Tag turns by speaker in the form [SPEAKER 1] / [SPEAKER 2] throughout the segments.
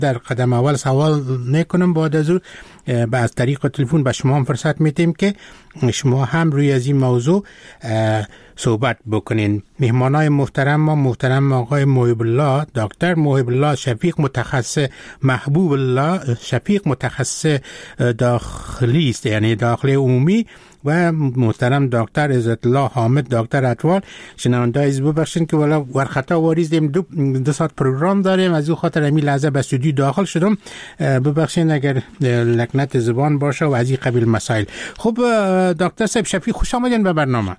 [SPEAKER 1] در قدم اول سوال نکنم، بعد از اون از طریق تلفن به شما هم فرصت میتیم که شما هم روی از این موضوع صحبت بکنین. مهمانای محترم آقای محب الله، دکتر محب الله شفیق، متخصص محبوب الله شفیق، متخصص داخلی است، یعنی داخلی عمومی، و محترم دکتر عزت الله حامد، دکتر اطفال. شنونده از ببخشید که والا ورخطا واریزیم، دو ساعت پروگرام داریم، از او خاطر همین لحظه به استودیو داخل شدم. ببخشید اگر لکنت زبان باشه و از این قبیل مسائل. خب دکتر صاحب شفیق، خوش آمدین به برنامه.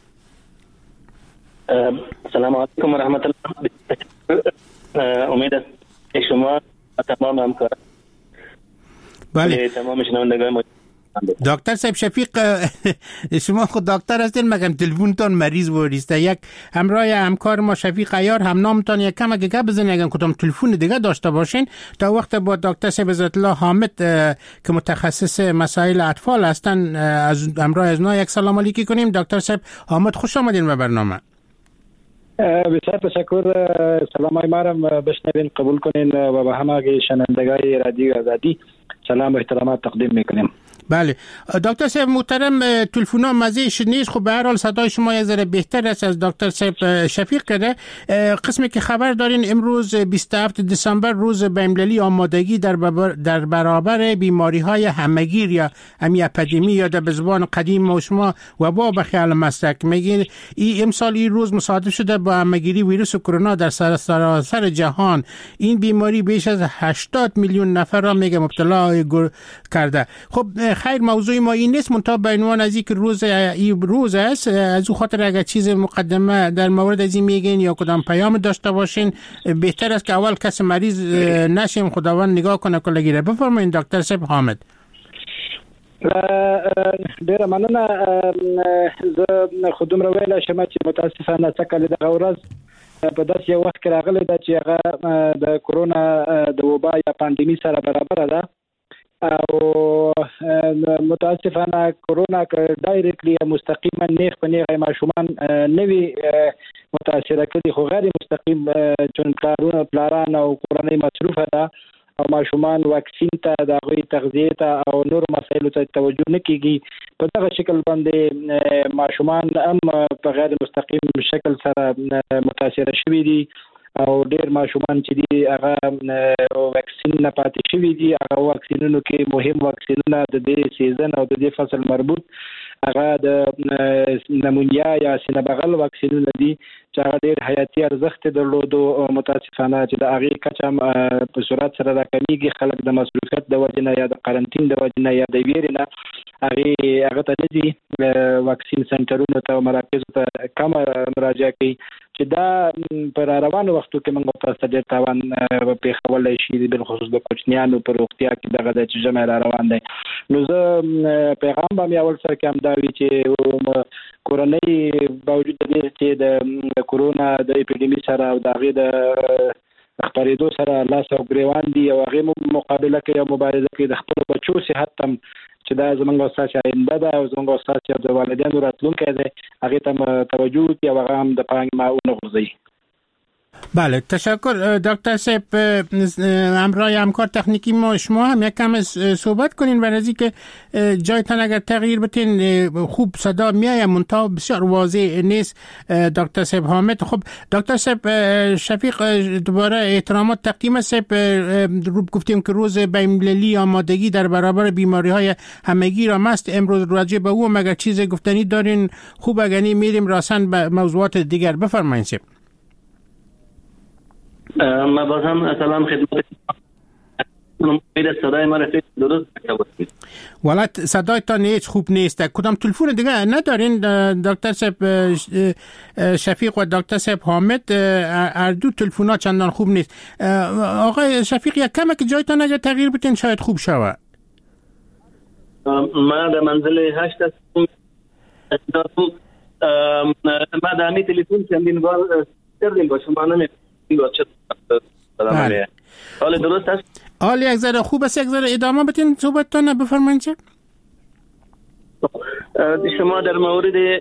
[SPEAKER 2] سلام علیکم و رحمت الله. امید است که شما تمام همکاران
[SPEAKER 1] بله
[SPEAKER 2] تمام شنوندگان
[SPEAKER 1] دکتر صاحب شفیق، شما خود دکتر هستین مگم تلفنتون مریض واریسته. یک همراه همکار ما شفیق عیار هم نامتان یک کم اگه گپ بزنین، اگه کدام تلفن دیگه داشته باشین تا وقت با دکتر صاحب عزت الله حامد که متخصص مسائل اطفال هستن از همراه از ما یک سلام علیکی کنیم. دکتر صاحب حامد، خوش آمدین به برنامه.
[SPEAKER 3] بسیار تشکر. سلام های مارم بشنوین، قبول کنین و به همه شنوندگان رادیو آزادی سلام و احترامات تقدیم میکنیم.
[SPEAKER 1] بله دکتر صاحب محترم، تلفن‌ها مزه‌اش نیست. خب به هر حال صدای شما یه ذره بهتر است از دکتر صاحب شفیق کرده. قسمی که خبر دارین امروز 27 دسامبر روز بین‌المللی آمادگی در برابر بیماری‌های همه‌گیر یا اپیدمی یا به زبان قدیم ما شما وبا به خیال مسلک میگین. امسال این روز مصادف شده با همه‌گیری ویروس کرونا در سراسر جهان. این بیماری بیش از 80 میلیون نفر را میگه مبتلا کرده. خب خیر، موضوع ما این نیست، منتها به عنوان از اینکه روز است، از او خاطر اگر چیز مقدمه در مورد از این میگین یا کدام پیام داشته باشین بهتر است که اول کس مریض نشیم، خداوند نگاه کنه کلگیره. بفرمایید دکتر صاحب حامد.
[SPEAKER 3] ډیره مننه. زه خودم را ویل شم چې متاسفانه څکل د غورز په داسې یو وخت کې راغلی ده چې هغه د کرونا د وبا یا پاندیمي سره برابر ده، او متاسفانه کرونا که ډایرکټلی مستقیما نیغ په نیغه ماشومان نوی متاثره کړي، خو غیر مستقیم چون پلاران او کورنۍ مصروفه ده او ماشومان واکسین ته د هغوی تغذیه ته او نور مسایلو ته توجه نه کیږي. په دغه شکل باندې ماشومان هم په غیر مستقیم شکل سره متاثره شوي دي او ډیر ماشومان چې دي هغه واکسین نه پاتې شوي دي. هغه واکسینونو کې مهم واکسینونه د دې سیزن او د دې فصل مربوط هغه د نمونیا یا سینه بغل واکسینونه دي چې هغه ډیر حیاتي ارزښت درلودو. متاسفانه چې د هغې کچه په سرعت سره راکمیږي، خلک د مصروفیت د وجې نه یا د قرنطین د وجې نه یا د ویرې نه هغه ته نه دي واکسین سنټرونو ته او مراکزو ته کمه مراجعه کوي، چې دا پر روانو وختو کې موږ تاسو ډېر تاوان پېښولی شي، بالخصوص د کوچنیانو په روغتیا کې دغه د چې جمع را روان دی. نو زه پیغام به مې اول سره کې هم دا وي چې کورنۍ باوجود د دې چې د کرونا د اپیډیمي سره او د هغې د خپرېدو سره لاس او ګریوان دي او هغې مقابله کوي او مبارزه کوي، د خپلو بچو صحت ته چې دا زموږ او ستاسې آینده ده او زموږ او ستاسې د والدینو راتلونکی دی، هغې ته توجه وکړي او هغه هم د پانګې ونه غورځوي.
[SPEAKER 1] بله تشکر دکتر صاحب. همراه همکار تکنیکی ما شما هم یک کم صحبت کنین و از اینکه جایتان اگر تغییر بتین خوب صدا میایه منتها بسیار واضح نیست. دکتر صاحب حامد. خب دکتر صاحب شفیق دوباره احترامات تقدیم صاحب. گفتیم که روز بین‌المللی آمادگی در برابر بیماری های همگیر هم است. امروز راجع به او مگر چیز گفتنی دارین؟ خوب اگر نی میریم راسن به موضوعات دیگر. بفرمایید صاحب.
[SPEAKER 2] ما باز هم سلام خدمت امید صدای ما رفیق درست باشید.
[SPEAKER 1] والا صدایتان هیچ خوب نیست. کدام تلفن دیگه ندارین دکتر صاحب شفیق و دکتر صاحب حامد؟ هر دو تلفن‌ها چندان خوب نیست. آقای شفیق یک کم که جایتان اگر تغییر بتین شاید خوب شود.
[SPEAKER 2] ما در منزل 8 هستم. ما در همین تلفن چندین بار کردیم با شما نمی‌کنم.
[SPEAKER 1] بله.
[SPEAKER 2] حال درست است؟
[SPEAKER 1] حال یک ذره خوب است. یک ذره ادامه بتین صحبتتان بفرمایید چه؟
[SPEAKER 2] شما در مورد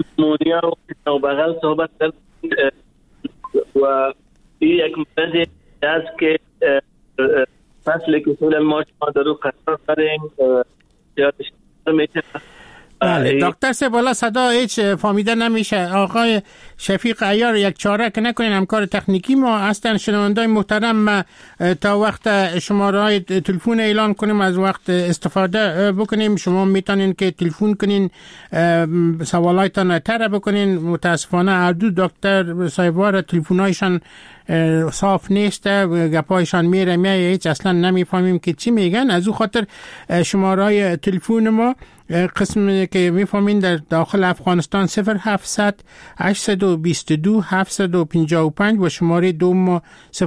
[SPEAKER 2] نمونیا و بغل صحبت کردید و این یک مرض است که فصلی که اصولا ما در رو قرار داریم زیادش میشه.
[SPEAKER 1] بله دکتر صاحب والا صدا هیچ فهمیده نمیشه. آقای شفیق عیار یک چاره که نکنین همکار تکنیکی ما هستن. شنوندای محترم تا وقت شماره های تلفن اعلان کنیم از وقت استفاده بکنیم. شما میتونین که تلفن کنین سوالایتان طرح بکنین. متاسفانه هر دو دکتر صاحبوار تلفنایشان صاف نیست، گپایشان میره هیچ اصلا نمیفهمیم که چی میگن. از او خاطر شماره های تلفن ما قسمی که میفهمین در داخل افغانستان 0700 822 755 و شماره دوم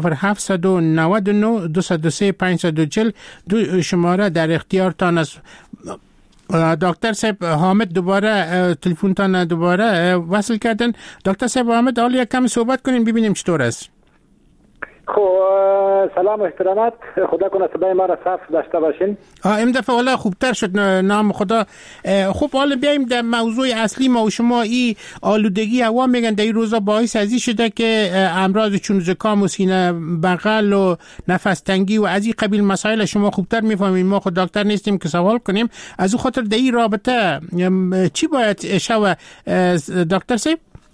[SPEAKER 1] 0799 203 540 دو شماره در اختیارتان است. دکتر صاحب حامد دوباره تلفنتان دوباره وصل کردن. دکتر صاحب حامد حالا یک کم صحبت کنین ببینیم چطور است.
[SPEAKER 3] سلام و احترامات. خدا کنه صدای ما را صاف داشته باشین.
[SPEAKER 1] این دفعه حالا خوبتر شد نام خدا. خب حالا بیایم در موضوع اصلی ما و شما. این آلودگی هوا میگن در این روزا باعث ازی شده که امراض چون زکام و سینه بغل و نفس تنگی و از این قبیل مسائل شما خوبتر میفهمین. ما خود دکتر نیستیم که سوال کنیم. از اون خاطر در این رابطه چی باید شوه دکتر صاحب؟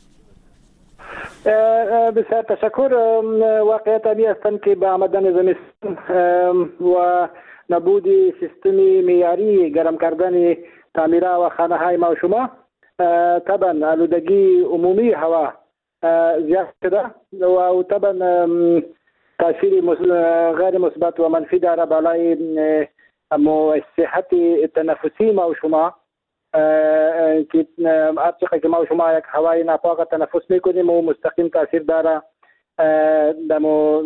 [SPEAKER 3] بسیار تشکر. واقعیت همی هستند که به آمدن زمستان و نبود سیستمی معیاری گرم کردن تعمیره و خانه های ما و شما طبعا آلودگی عمومی هوا زیاد شده و طبعا تاثیر غیر مثبت و منفی داره بالای صحت تنفسی ما و شما که هرچقدر که ما و شما یک هوای ناپاک تنفس میکنیم و مستقیم تاثیر داره در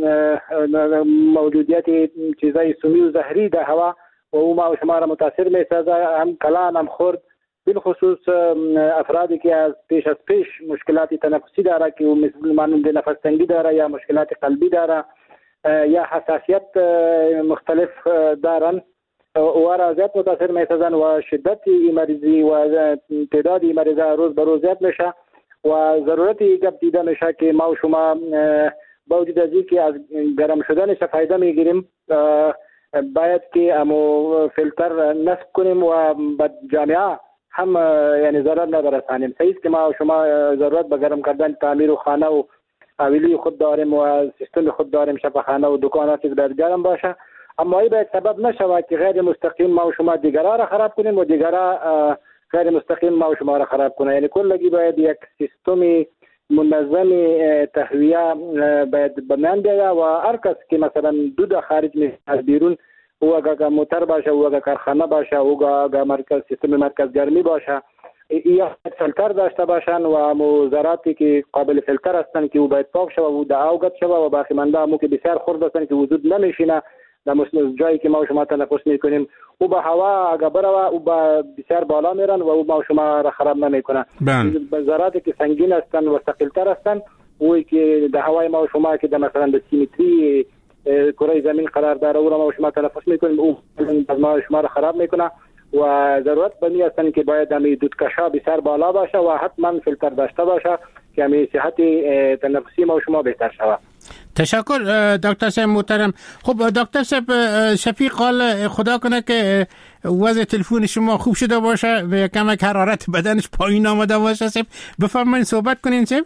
[SPEAKER 3] موجودیت چیزای سمی و زهری در هوا و او ما و شما را متاثر میسازه، هم کلان هم خرد. بالخصوص افرادی که از پیش مشکلات تنفسی داره که مثل مانند نفس تنگی داره یا مشکلات قلبی داره یا حساسیت مختلف دارن و را زیاد متاثر میسازن و شدت مریضی و تعداد مریضا روز به روز زیاد میشه و ضرورتی گپ دیده میشه که ما و شما با وجود از اینکه از گرم شدنش فایده میگیریم باید که امو فیلتر نصب کنیم و به جامعه هم یعنی ضرر نبرسانیم. صحیح است که ما و شما ضرورت به گرم کردن تعمیر و خانه و حویلی خود داریم و سیستم خود داریم، شفاخانه و دکانات که باید گرم باشه، اما این باید سبب نشود که غیر مستقیم ما و شما دیگرها را خراب کنیم و دیگرها غیر مستقیم ما و شما را خراب کنه. یعنی کلگی باید یک سیستم منظم تهویه باید بمیان بیاید و هر کس که مثلا دود خارج می از بیرون او اگر موتر باشه او اگر کارخانه باشه او اگر مرکز سیستم مرکز گرمی باشه یا فیلتر داشته باشن و موزراتی که قابل فیلتر هستن که او باید پاک شود و در اوگت شود و باقی مانده همو که بسیار خرد هستن که وجود نمیشینه در جایی که ما و شما تنفس میکنیم او به هوا اگر بروه او به بسیار بالا میرن و او ما و شما را خراب نمیکنه. ذراتی که سنگین هستن و ثقیل‌تر هستن اوی که در هوای ما و شما که در مثلا در سیمتری کره زمین قرار داره او را ما و شما تنفس میکنیم او ما و شما را خراب میکنه و ضرورت بنی هستن که باید همی دودکشا بسیار بالا باشه و حتما فیلتر داشته باشه که همی صحت تنفسی ما و شما بهتر شود.
[SPEAKER 1] تشکر دکتر صاحب محترم. خب دکتر صاحب شفیق حال خدا کنه که وضع تلفن شما خوب شده باشه و کم حرارت بدنش پایین آمده باشه. صاحب بفرمایید صحبت کنین صاحب.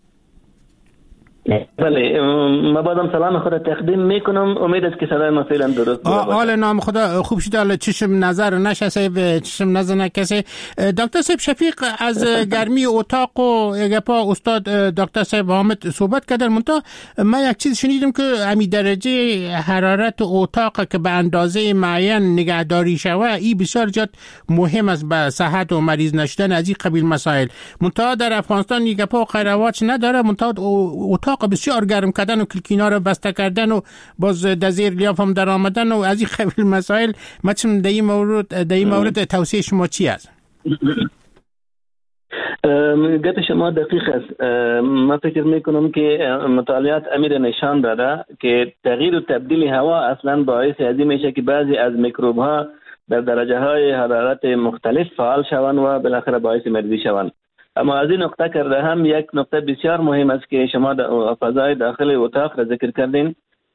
[SPEAKER 2] بله ما بعدم سلام خدا تقدیم میکنم. امید است که صدای ما فعلا درست باشه.
[SPEAKER 1] حال نام خدا خوب شده. حالا چشم نظر نشه صاحب، چشم نظر نکسه. دکتر صاحب شفیق از گرمی اتاق و گپا استاد دکتر صاحب حامد صحبت کردن. منتها من یک چیز شنیدم که همین درجه حرارت اتاق که به اندازه معین نگهداری شوه این بسیار جد مهم است به صحت و مریض نشدن از این قبیل مسائل. منتها در افغانستان این گپا خیرواچ نداره. منتها اتاق بسیار گرم کردن و کلکینا رو بسته کردن و باز دزیر لیاف هم در آمدن و از این قبیل مسائل. مثلا در این مورد توصیه شما چی است؟
[SPEAKER 2] گفت شما دقیق است. من فکر میکنم که مطالعات امیر نشان داده که تغییر و تبدیل هوا اصلا باعث ازی میشه که بعضی از میکروب ها در درجه های حرارت مختلف فعال شوند و بالاخره باعث مریضی شوند. اما از این نقطه کرده هم یک نقطه بسیار مهم است که شما فضای داخل اتاق را ذکر کردین.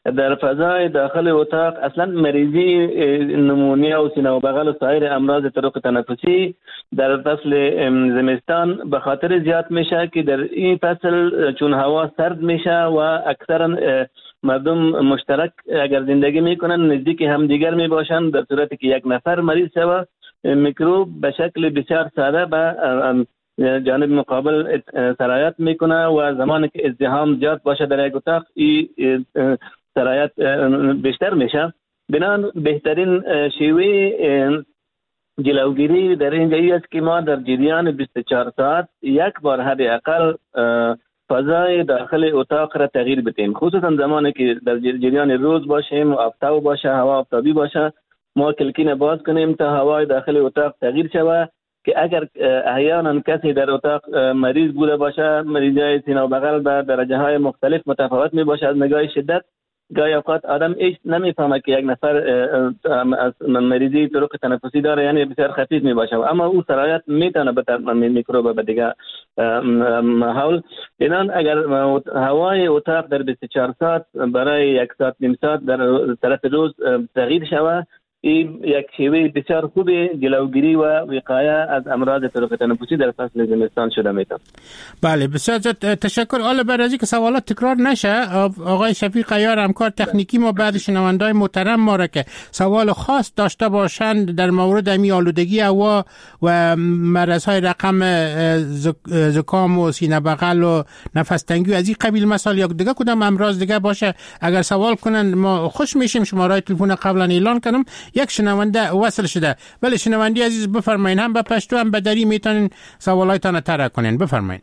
[SPEAKER 2] در فضای داخل اتاق اصلا مریضی نمونیا و سینه و بغل و سایر امراض طرق تنفسی در فصل زمستان به خاطر زیاد میشه که در این فصل چون هوا سرد میشه و اکثرا مردم مشترک اگر زندگی میکنن نزدیک همدیگر میباشند، در صورتی که یک نفر مریض شود میکروب به شکل بسیار ساده به جانب مقابل سرایت میکنه و زمانی که ازدحام زیاد باشه در یک اتاق این سرایت بیشتر میشه. بنابراین بهترین شیوه جلوگیری در اینجا است که ما در جریان 24 ساعت یک بار حداقل فضای داخل اتاق را تغییر بدیم، خصوصا زمانی که در جریان روز باشیم و آفتاب باشه، هوا آفتابی باشه، ما کلکین باز کنیم تا هوای داخل اتاق تغییر شود که اگر احیانا کسی در اتاق مریض بوده باشه، مریضای سینه و بغل به درجه های مختلف متفاوت می باشه از نگاه شدت، گاهی اوقات آدم ایش نمیفهمه که یک نفر مریضی طرق تنفسی داره، یعنی بسیار خفیف می باشه، اما او سرایت میتونه به میکروب به دیگه ماحول. اینان اگر هوای اتاق در 24 ساعت برای 1 ساعت نیم ساعت در طرف روز تغییر شود، این یک شیوه بسیار خوب جلوگیری و وقایه از امراض طرق تنفسی در فصل زمستان شده میتونه.
[SPEAKER 1] بله بسیار تشکر. حالا بعد از اینکه سوالات تکرار نشه، آقای شفیق عیار همکار تکنیکی ما بعد شنوندای محترم ما را که سوال خاص داشته باشند در مورد امی آلودگی هوا و مرض‌های رقم زکام و سینه بغل و نفس تنگی از این قبیل مسائل یا دیگه کدام امراض دیگه باشه اگر سوال کنن ما خوش میشیم. شماره تلفن قبلا اعلان کردم، یک شنونده وصل شده. ولی شنوندی عزیز بفرمایید، هم به پشتو هم به دری میتونین سوالایتان طرح کنین. بفرمایید.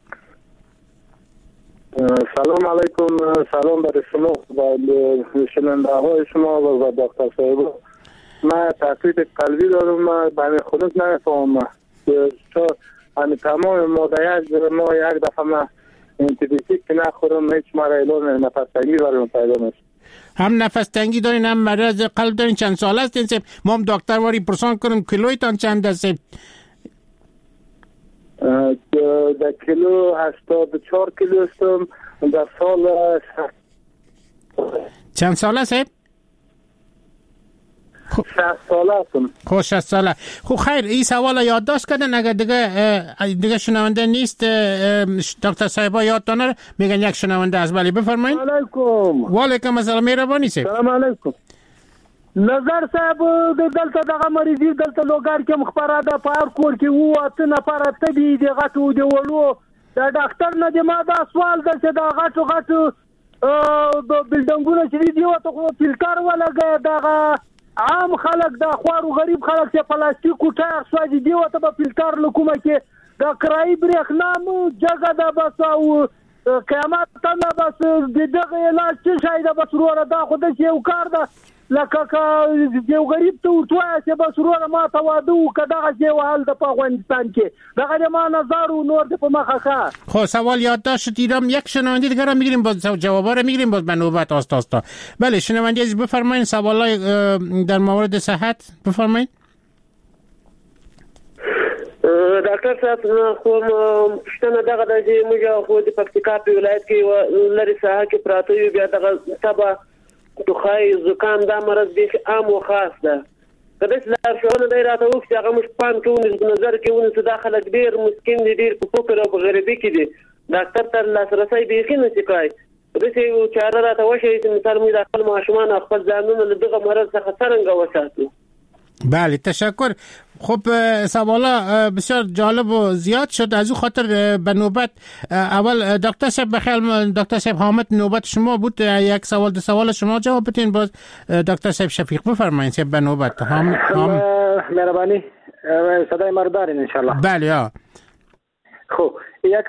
[SPEAKER 4] سلام علیکم. سلام برای شما و شنونده های شما و دکتر صاحب. من تقریب قلبی دارم، من به خودم نمیفهمم چون همین تمام مادیات ما یک دفعه من انتیبیوتیک که نخورم هیچ مرا اعلان نفس تنگی برام پیدا میشه.
[SPEAKER 1] هم نفس تنگی دارین هم مرض قلب دارین. چند سال هستین؟ ما هم دکتر واری پرسان کنیم کیلویتان چند است؟
[SPEAKER 4] در کیلو 84 کیلو هستم. در سال
[SPEAKER 1] چند سال است؟
[SPEAKER 4] 60 ساله هستم.
[SPEAKER 1] خب 60 ساله. خب خیر، این سوال یادداشت کردن اگر دیگه شنونده نیست دکتر صاحبا یادتان نره میگن یک شنونده است. ولی بفرمایید.
[SPEAKER 4] علیکم.
[SPEAKER 1] و علیکم السلام. مهربانی سید.
[SPEAKER 4] سلام علیکم. نظر صاحب دلته دغه مریضی دلته لوګر کې مخبره ده په هر کور کې وو اته نفر تبي د غټو دی ولو دا ډاکټر نه دی. ما دا سوال ده چې دا غټو د بلډنګونو چې دی وته خو فلټر ولګي دغه عام خلک د خوارو غریب خلک چې پلاستیک کوټه سوځي دی وته په فلټر لکومه کې د کرای برېښنا مو جګه ده بس او قیامت ته بس دغه علاج چې شاید بس وروره دا خو د یو کار ده لکه یو غریب ته ورتوای چې بس وروره ما ته واده وکړه دغه یو حال د په افغانستان کې دغه ما نظر و نور د په مخه ښه.
[SPEAKER 1] خب سوال یادداشت دیدم. یک شنونده دیگه را میگیریم باز جوابا رو میگیریم باز به نوبت آستا. بله شنونده عزیز بفرمایید سوالای در مورد صحت بفرمایید.
[SPEAKER 5] ډاکټر صاحب خو پښتنه دغه د موږ خو د پکتیکا په ولایت کې لري ساحه کې پراته یو بیا دغه تبه توخای زکام دا مرض به عام او خاص ده. کله چې دا شونه دی راته وخت هغه مش پام کوي په نظر کې ونه څه داخله ډیر مسکین دي ډیر په فکر او غریبي کې دي. ډاکټر تر لاسرسي به خینه شکای د دې چاره راته وشي چې مثال موږ د خپل ماشومان خپل ځانونه له دغه مرض څخه څنګه وساتو.
[SPEAKER 1] بله تشکر. خب سوالا بسیار جالب و زیاد شد، از او خاطر به نوبت اول دکتر صاحب بخیر. دکتر صاحب حامد نوبت شما بود، یک سوال دو سوال شما جواب بدین. باز دکتر صاحب شفیق بفرمایید به نوبت.
[SPEAKER 3] مهربانی صدای ما رو دارین ان شاء الله؟
[SPEAKER 1] بله.
[SPEAKER 3] خب یک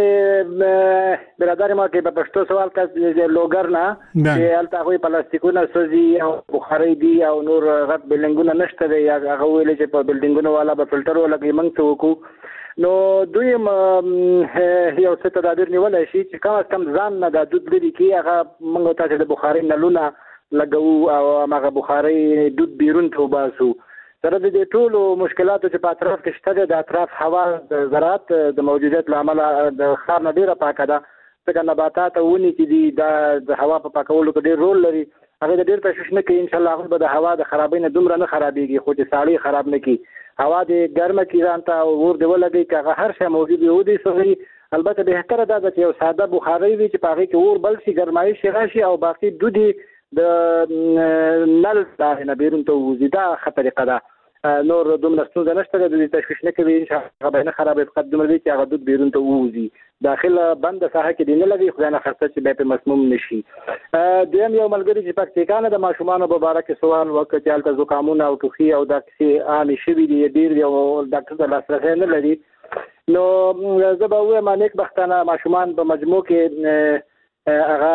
[SPEAKER 3] برادر ما که به پښتو سوال کرد لوګر نه چې البته هغه پلاستیکونه سوځي او بخاري دي او نور غټ بلډینګونه نشته دی. هغه ویل چې په بلډینګونو والا به فلټر ولګي موږ څه وکړو. نو دوی یو څه تدابیر نیولای شي چې کم ځان نه د دود لري کې هغه موږ ته د بخاري نلونه لګو او هغه بخاري دود بیرون ته وباسو. سره د ټولو مشکلاتو چې په اطراف کې شته د اطراف هوا د زراعت د موجودیت لامل د ښار نه ډیره پاکه ده. څنګه نباتات او ونې چې دي د هوا په پاکولو کې ډېر رول لري هغه د ډېر تشویش نه کوي ان شاء الله هغه به د هوا د خرابۍ نه دومره نه خرابېږي خو چې ساړی خراب نه کړي هوا د ګرمه کې ځان ته اور دی ولګي که هغه هر شی موجود وي ودې سوي البته بهتره ده چې یو ساده بخاري وي چې په هغې کې اور بل شي ګرمایش راشي او باقي دودي د نل نه بیرون ته ووځي دا ښه طریقه ده نور دومره ستونزه نشته د دې تشویش نه کوي ان شاء الله هغه به نه خرابوي فقط دومره دی چې هغه دود بیرون ته ووځي داخله بنده ساحه کې دی نه لګي خدای نه خاصه چې بیا په مسموم نشي دویم یو ملګری چې پکتیکانه د ماشومانو په باره کې سوال وکړ چې هلته زکامونه او ټوخي او دا کیسې عامې شوي دي ډېر دی او ډاکټر ته لاسرسی نه لري نو زه به ووایم نیک بختانه ماشومان په مجموع کې هغه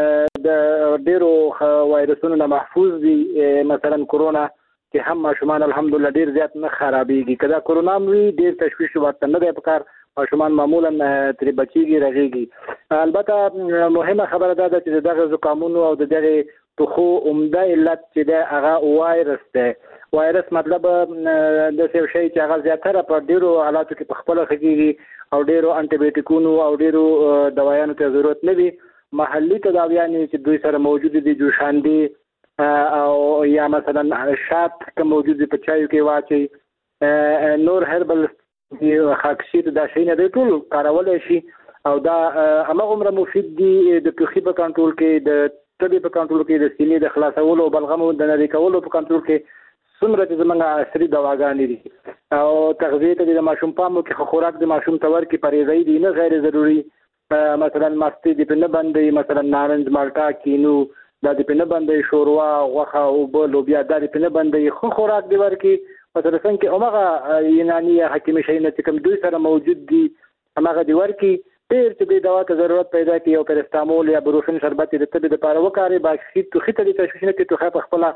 [SPEAKER 3] د ډېرو وایرسونو نه محفوظ دي مثلا کرونا کې هم ماشومان الحمدلله ډېر زیات نه خرابېږي که دا کرونا هم وي ډېر تشویش ورته نه دی پکار ماشومان معمولا ترې بچېږي رغېږي البته مهمه خبره دا ده چې د دغه زکامونو او د دغې ټوخو عمده علت چې دی هغه وایرس دی وایرس مطلب داسې یو شی چې هغه زیاتره په ډېرو حالاتو کې په خپله ښه کېږي او ډېرو انټيبیوټیکونو او ډېرو دوایانو ته ضرورت نه وي محلي تداویانې چې دوی سره موجود دي جوشاندې او یا مثلا شات که موجود دي په چایو کې واچي نور هربل خاکسیر دا شي نه دی ټول کارولی شي او دا هماغومره مفید دي د ټوخي په کنټرول کې د تبې په کنټرول کې د سینې د خلاصولو او بلغمو د نری کولو په کنټرول کې څومره چې زموږ عصري دواګانې دي او تغذیې ته د ماشوم پام وکړي خوراک د ماشوم ته ورکړي پرهیزي دي نه غیر ضروري مثلا مستې دې په نه بندوي مثلا نارنج مالټا کینو دا دې په نه بندوي شوروا غوښه اوبه لوبیا دا دې په نه بندوي ښه خوراک دې ورکړي مثلا څنګه هماغه یوناني یا حکیمي شیونه چې کوم دوی سره موجود دي هماغه دې ورکړي ډېر چې دې دوا ته ضرورت پیدا کړي او پرستامول یا بروفین شربت د تبې لپاره وکاري باقي ټوخي ته دې تشویش نه کړي ټوخی په خپله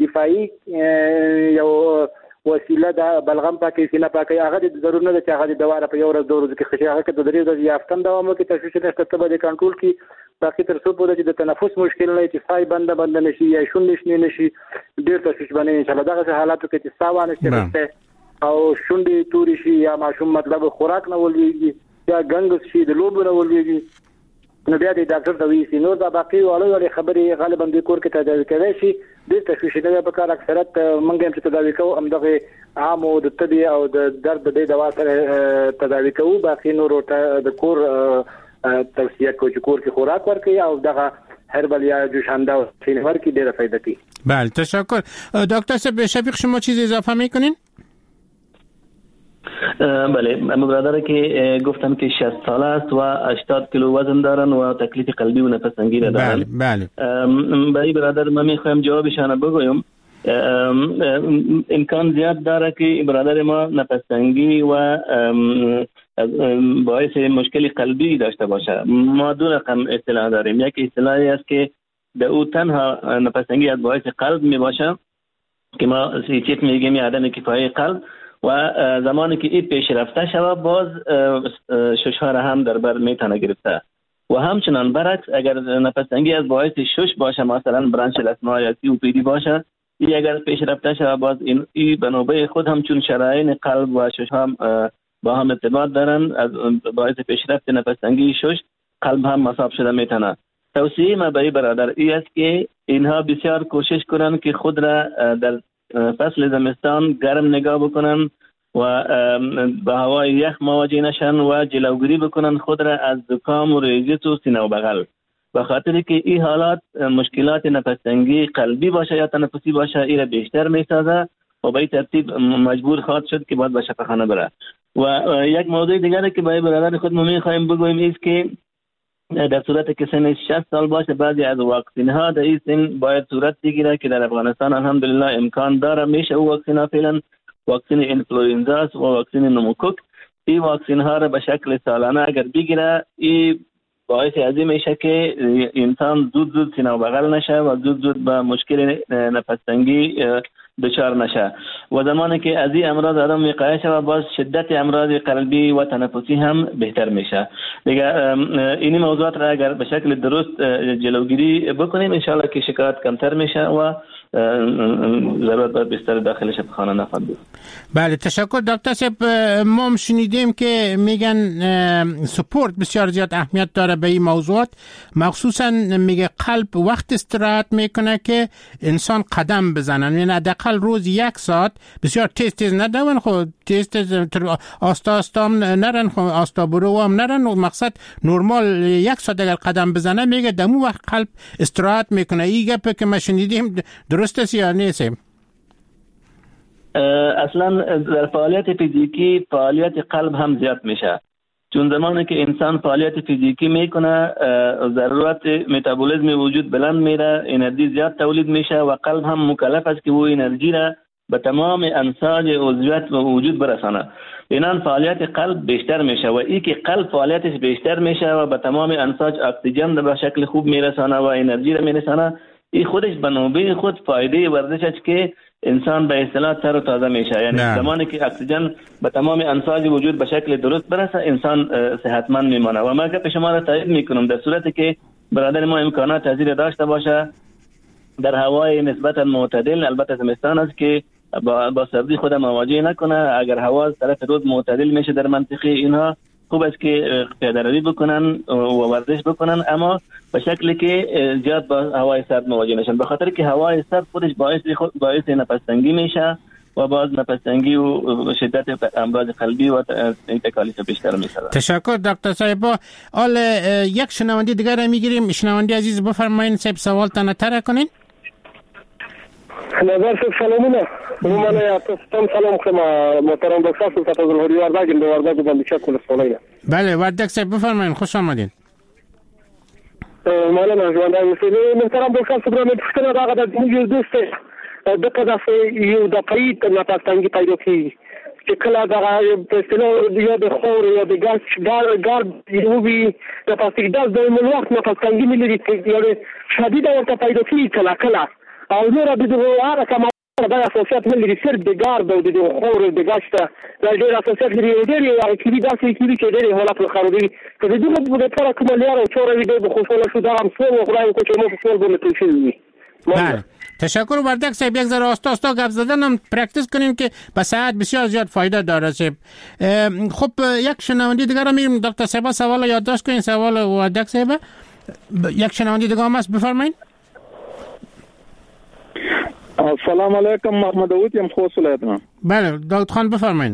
[SPEAKER 3] دفاعي یو وسیله ده بلغم پاکي سینه پاکي هغه د ضرورت نه ده چې هغه د دوا په یو ورځ دوه ورځې کې خشي هغه کې د درې ورځې یا هفتم دوام وکړي تشویش نشته ته به د کنټرول کې باقي تر څو پورې چې د تنفس مشکل نه چې سای بنده نشي یا شونډې شنې نشي ډېر تشویش باندې ان شاء الله دغه حالاتو کې چې سا وانه او شونډې توري شي یا ماشوم مطلب خوراک نه ولېږي یا ګنګس شي د لوبو نه ولېږي نو بیا د ډاکټر ته وایي نور دا باقي وړې خبرې غالبا د کور کې تداوي کوي شي ډېر تشویش نه به کار اکثرت موږ هم چې تداوي کوو همدغه عام او د تبې او د درد د دوا سره تداوي کوو باقي نور د کور توصیه کوي چې کور کې خوراک ورکړي او دغه هربل یا جوشانده و چینی ورکړي ډېره فایده کوي.
[SPEAKER 1] بله تشکر دکتر شفیق شما چیز اضافه میکنین؟
[SPEAKER 2] بله برادر که گفتم که 60 ساله است و 80 کیلو وزن دارن و تکلیف قلبی و نفس تنگی را دارن.
[SPEAKER 1] بله
[SPEAKER 2] برای برادر من میخوایم جوابشان بگویم امکان زیاد داره که برادر ما نفس تنگی و باعث مشکل قلبی داشته باشه. ما دو رقم اصطلاح داریم. یک اصطلاحی است که در او تنها نفس تنگی از باعث قلب می باشه که ما چیت میگیم عدم کفایه قلب و زمانی که این پیشرفته شود باز شش‌ها را هم در بر میتونه گرفته و همچنان برعکس اگر نفس تنگی از باعث شش باشه مثلا برانش لثما یا COPD باشه این اگر پیشرفته شود باز این بنابه خود همچون شرایین قلب و شش‌ها با هم ارتباط دارن از باعث پیشرفت نفس تنگی شش قلب هم مصاب شده میتونه. توصیه ما برای برادر این است که اینها بسیار کوشش کنند که خود را در فصل زمستان گرم نگاه بکنن و به هوای یخ مواجه نشن و جلوگیری بکنن خود را از زکام و ریزش و سینه و بغل به خاطر که این حالات مشکلات نفس تنگی قلبی باشه یا تنفسی باشه این را بیشتر میسازه و به این ترتیب مجبور خواهد شد که باید به شفاخانه بره. و یک موضوع دیگر که برای برادر خود میخوایم بگویم است که در صورت که سن 60 سال باشه بعضی از واکسین ها در این سن باید صورت بگیره که در افغانستان الحمدلله امکان داره میشه او واکسین ها فعلا واکسین اینفلوئنزا و واکسین نموکوک این واکسین ها را به شکل سالانه اگر بگیره این باعث ازی میشه که انسان زود سینه و بغل نشه و زود به مشکل نفس تنگی دچار نشه و زمانی که از این امراض آدم وقایه شود باز شدت امراض قلبی و تنفسی هم بهتر میشه. دیگه این موضوعات را اگر به شکل درست جلوگیری بکنیم انشالله که شکایت کمتر میشه و ضرورت باید بستر داخل شفاخانه نفت بود.
[SPEAKER 1] بله تشکر دکتر صاحب. ما شنیدیم که میگن سپورت بسیار زیاد اهمیت داره به این موضوعات، مخصوصا میگه قلب وقت استراحت میکنه که انسان قدم بزنن، یعنی حداقل روز 1 ساعت بسیار تیز ندون، خب تیز آستا هم نرن، خب آستا برو هم نرن، و مقصد نرمال 1 ساعت اگر قدم بزنه میگه دمو وقت قلب استراحت میکنه. این گپ که ما شنیدیم درست است یا نیست؟
[SPEAKER 2] اصلا در فعالیت فیزیکی فعالیت قلب هم زیاد میشه، چون زمانی که انسان فعالیت فیزیکی میکنه ضرورت متابولیسم وجود بلند میره، انرژی زیاد تولید میشه و قلب هم مکلف است که وہ انرژی را به تمام انساج عضویت و وجود برسانه. اینان فعالیت قلب بیشتر میشه و ای که قلب فعالیتش بیشتر میشه و به تمام انساج اکسیژن به شکل خوب میرسانه و انرژی را میرسانه، این خودش به نوبه خود فایده ورزش است که انسان به اصطلاح تر و تازه میشه. یعنی زمانی که اکسیژن به تمام انساج وجود به شکل درست برسه انسان صحتمند میمانه. و من گپ شما را تایید میکنم در صورتی که برادر ما امکانات تزریق داشته باشه در هوای نسبتا معتدل، البته زمستان است که با سردی خود مواجه نکنه، اگر هوا از طرف روز معتدل میشه در منطقه اینها خوب است که پیاده روی بکنن و ورزش بکنن، اما به شکلی که زیاد با هوای سرد مواجه نشن، به خاطر که هوای سرد خودش باعث نفس‌تنگی میشه و باز نفس‌تنگی و شدت امراض قلبی و تکالیف بیشتر میشه.
[SPEAKER 1] تشکر دکتر صاحب. حال یک شنونده دیگر را میگیریم. شنونده عزیز بفرمایید صاحب سوال تان طرح کنین.
[SPEAKER 6] نظر صاحب سلامونه. من تاسو سلام کوم محترم دکتر صاحب تاسو له وردګ د وردګ باندې شکل سوالای.
[SPEAKER 1] بله وردګ صاحب بفرمایید، خوش آمدید.
[SPEAKER 6] مولانا ژوندای اوسئ. محترم دکتر صاحب مې پوښتنه راغله د موږ دوست د قضافه یو د قید نه پاتانګي پیدا کی چې کله دا په اصطلاح یو د خور یا د ګار یو وی د پاتګ د ملوخ نه پاتانګي ملي چې شدید ورته پیدا کی کله او نور د هغه کوم دا اساسات ملي سر د ګارد او د خور د ګاشته د ډیر اساسات لري ډیر کلی داسې کلی چې ډیر حالات خرابي که د دې په لپاره کوم لار او چورې د خوشاله شو دا هم څو خدای کو چې مو په ټول باندې توشي.
[SPEAKER 1] بله تشکر وردک صاحب. یک ذره آستا گپ زدن هم پرکتیس کنین که به صحت بسیار زیاد فایده داره صاحب. خب یک شنونده دیگر رو میریم دکتر صاحب سوال یادداشت کنین. سوال وردک صاحب. یک شنونده دیگر هم هست بفرمایید.
[SPEAKER 6] السلام علیکم محمد داوود یم خوست ولایتنا.
[SPEAKER 1] بله داوود خان بفرمایید.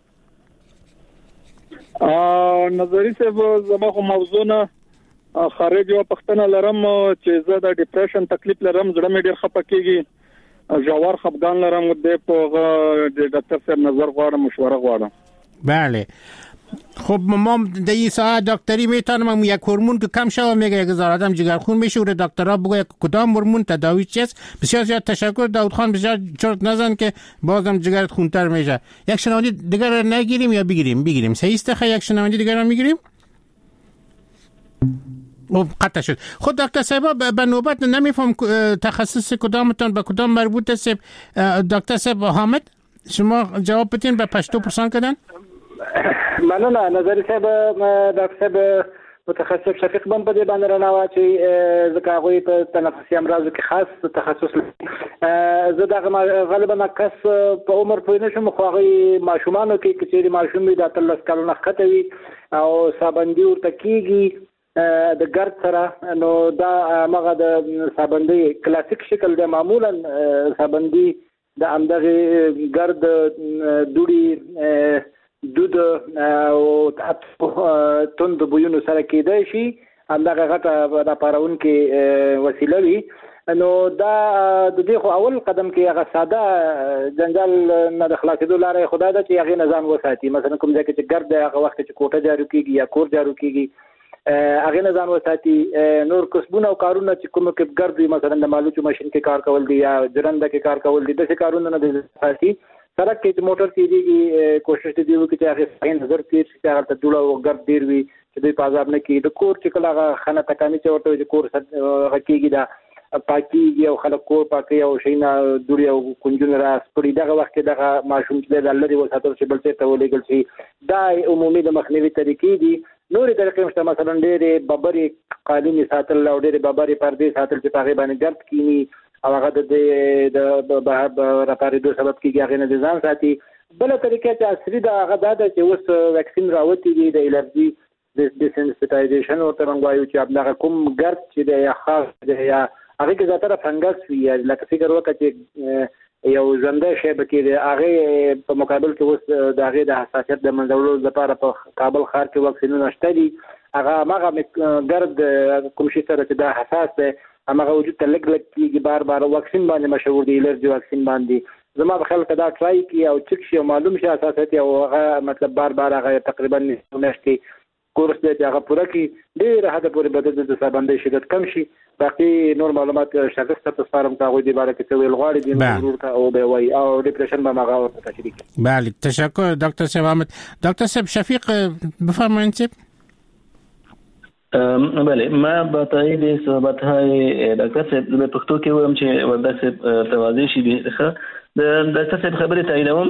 [SPEAKER 6] نظری صاحب زما خو موضوع نه خارج یو پښتنه لرم چې زه د ډیپریشن تکلیف لرم، زړه مې ډیر خپه کیږي، جوار خپګان لرم، د ډاکټر صاحب نظر غواړم، مشوره غواړم.
[SPEAKER 1] بله خب ما در این ساعت دکتری میتونم یک هورمون که کم شوه میگه یک هزار آدم جگرخون میشه و دکترها بگه کدام هورمون تداوی چیست. بسیار زیاد تشکر داوود خان، بسیار چرت نزن که بازم جگرت خونتر میشه. یک شنونده دیگر نگیریم یا بگیریم؟ صحیح است یک شنونده دیگر میگیریم. قطع شد. خود دکتر صاحب به نوبت نمیفهم تخصص کدامتان به کدام مربوط است. دکتر صاحب حامد شما جواب بدین به پشتو پرسان کردن.
[SPEAKER 3] مننه. نظر صاحب دکتر صاحب متخصص شفیق بن په دې باندې رانه چې ځکه هغوی په تنفسي امراضو کې خاص تخصص لري. زه دغه غالبا کس په عمر پوه نه شم، خو هغوی ماشومانو کې که چېرې ماشوم وي د 18 کلونو ښکته وي او سابندي ورته کېږي د ګرد سره، نو دا هغه د سابندي کلاسیک شکل دی. معمولا سابندي د همدغې ګرد دوړي دود او توند بویونو سره کېدای شي، همدغه غټه راپارونکې وسیله وي. نو دا د دې خو اول قدم کې هغه ساده جنجال نه د خلاصېدو لاره یې خدا ده چې هغې نه ځان وساتي. مثلا کوم ځای کې چې ګرد دی هغه وخت چې کوټه جارو کېږي یا کور جارو کېږي هغې نه ځان وساتي. نور کسبونه او کارونه چې کوم کې ګرد وي، مثلا د مالوچو ماشین کې کار کول دي یا جرنده کې کار کول دي، داسې کارونه نه د ساتي. سړک کې چې موټر تېرېږي کوشش دې وکړي چې هغې صحیح نظر تېر شي چې هغلته دوړه او ګرد ډېر وي چې دوی په عذاب نه کېږي. د کور چې کله هغه خانه تکاني چې ورته وي چې کور هغه کېږي دا پاکېږي او خلک کور پاکوي او شیونه دوړې او کونجونه را سپړي، دغه وخت کې دغه ماشوم چې دی دا لرې وساتل شي، بل ځای ته ولېږل شي. دا عمومي د مخنیوي طریقې دي. نورې طریقې شته، مثلا ډېرې ببرې قالینې ساتل او ډېرې ببرې پردې ساتل چې په هغې باندې ګرد کیني او هغه د راپاریدو سبب کیږي هغه نه ځان ساتي. بل طریقه چې عصري دا هغه دا چې اوس ویکسین راوتی دی د الرجی د سنسټایزیشن او ترنګوایو چې هغه کوم ګرد چې د یا خاص د یا هغه کې زیاتره فنګس وي لکه فکر وکړه چې یو ژوندی شی پکې دی هغه په مقابل کې اوس د هغې د حساسیت د منځولو لپاره په کابل ښار کې واکسینونه شته دي. هغه ګرد کوم شي سره چې دا حساس دی هماغه وجود ته لږ لږ کېږي بار بار واکسین باندې مشهور دی الرجي واکسین باندې. زما په خیال کې دا ټرای کړي او چک شي او معلوم شي حساسیت او هغه مطلب بار بار هغه تقریبا میاشتې کورس دی چې هغه پوره کړي ډېر حد پورې بدن د سابندۍ شدت کم شي. باقي نور معلومات شخص ته سپارم کاغوی دی باره کې څه ویل غواړي دي ضرور کا او به وای او ډیپریشن به ماغه ورته تشریح کړي.
[SPEAKER 1] بله تشکر دکتر صاحب احمد. دکتر صاحب شفیق بفرمایید.
[SPEAKER 2] بله ما به تایید صحبت های دکتر صاحب به پښتو کې وایم چې ورته صاحب توضیح شي د دکتر صاحب خبرې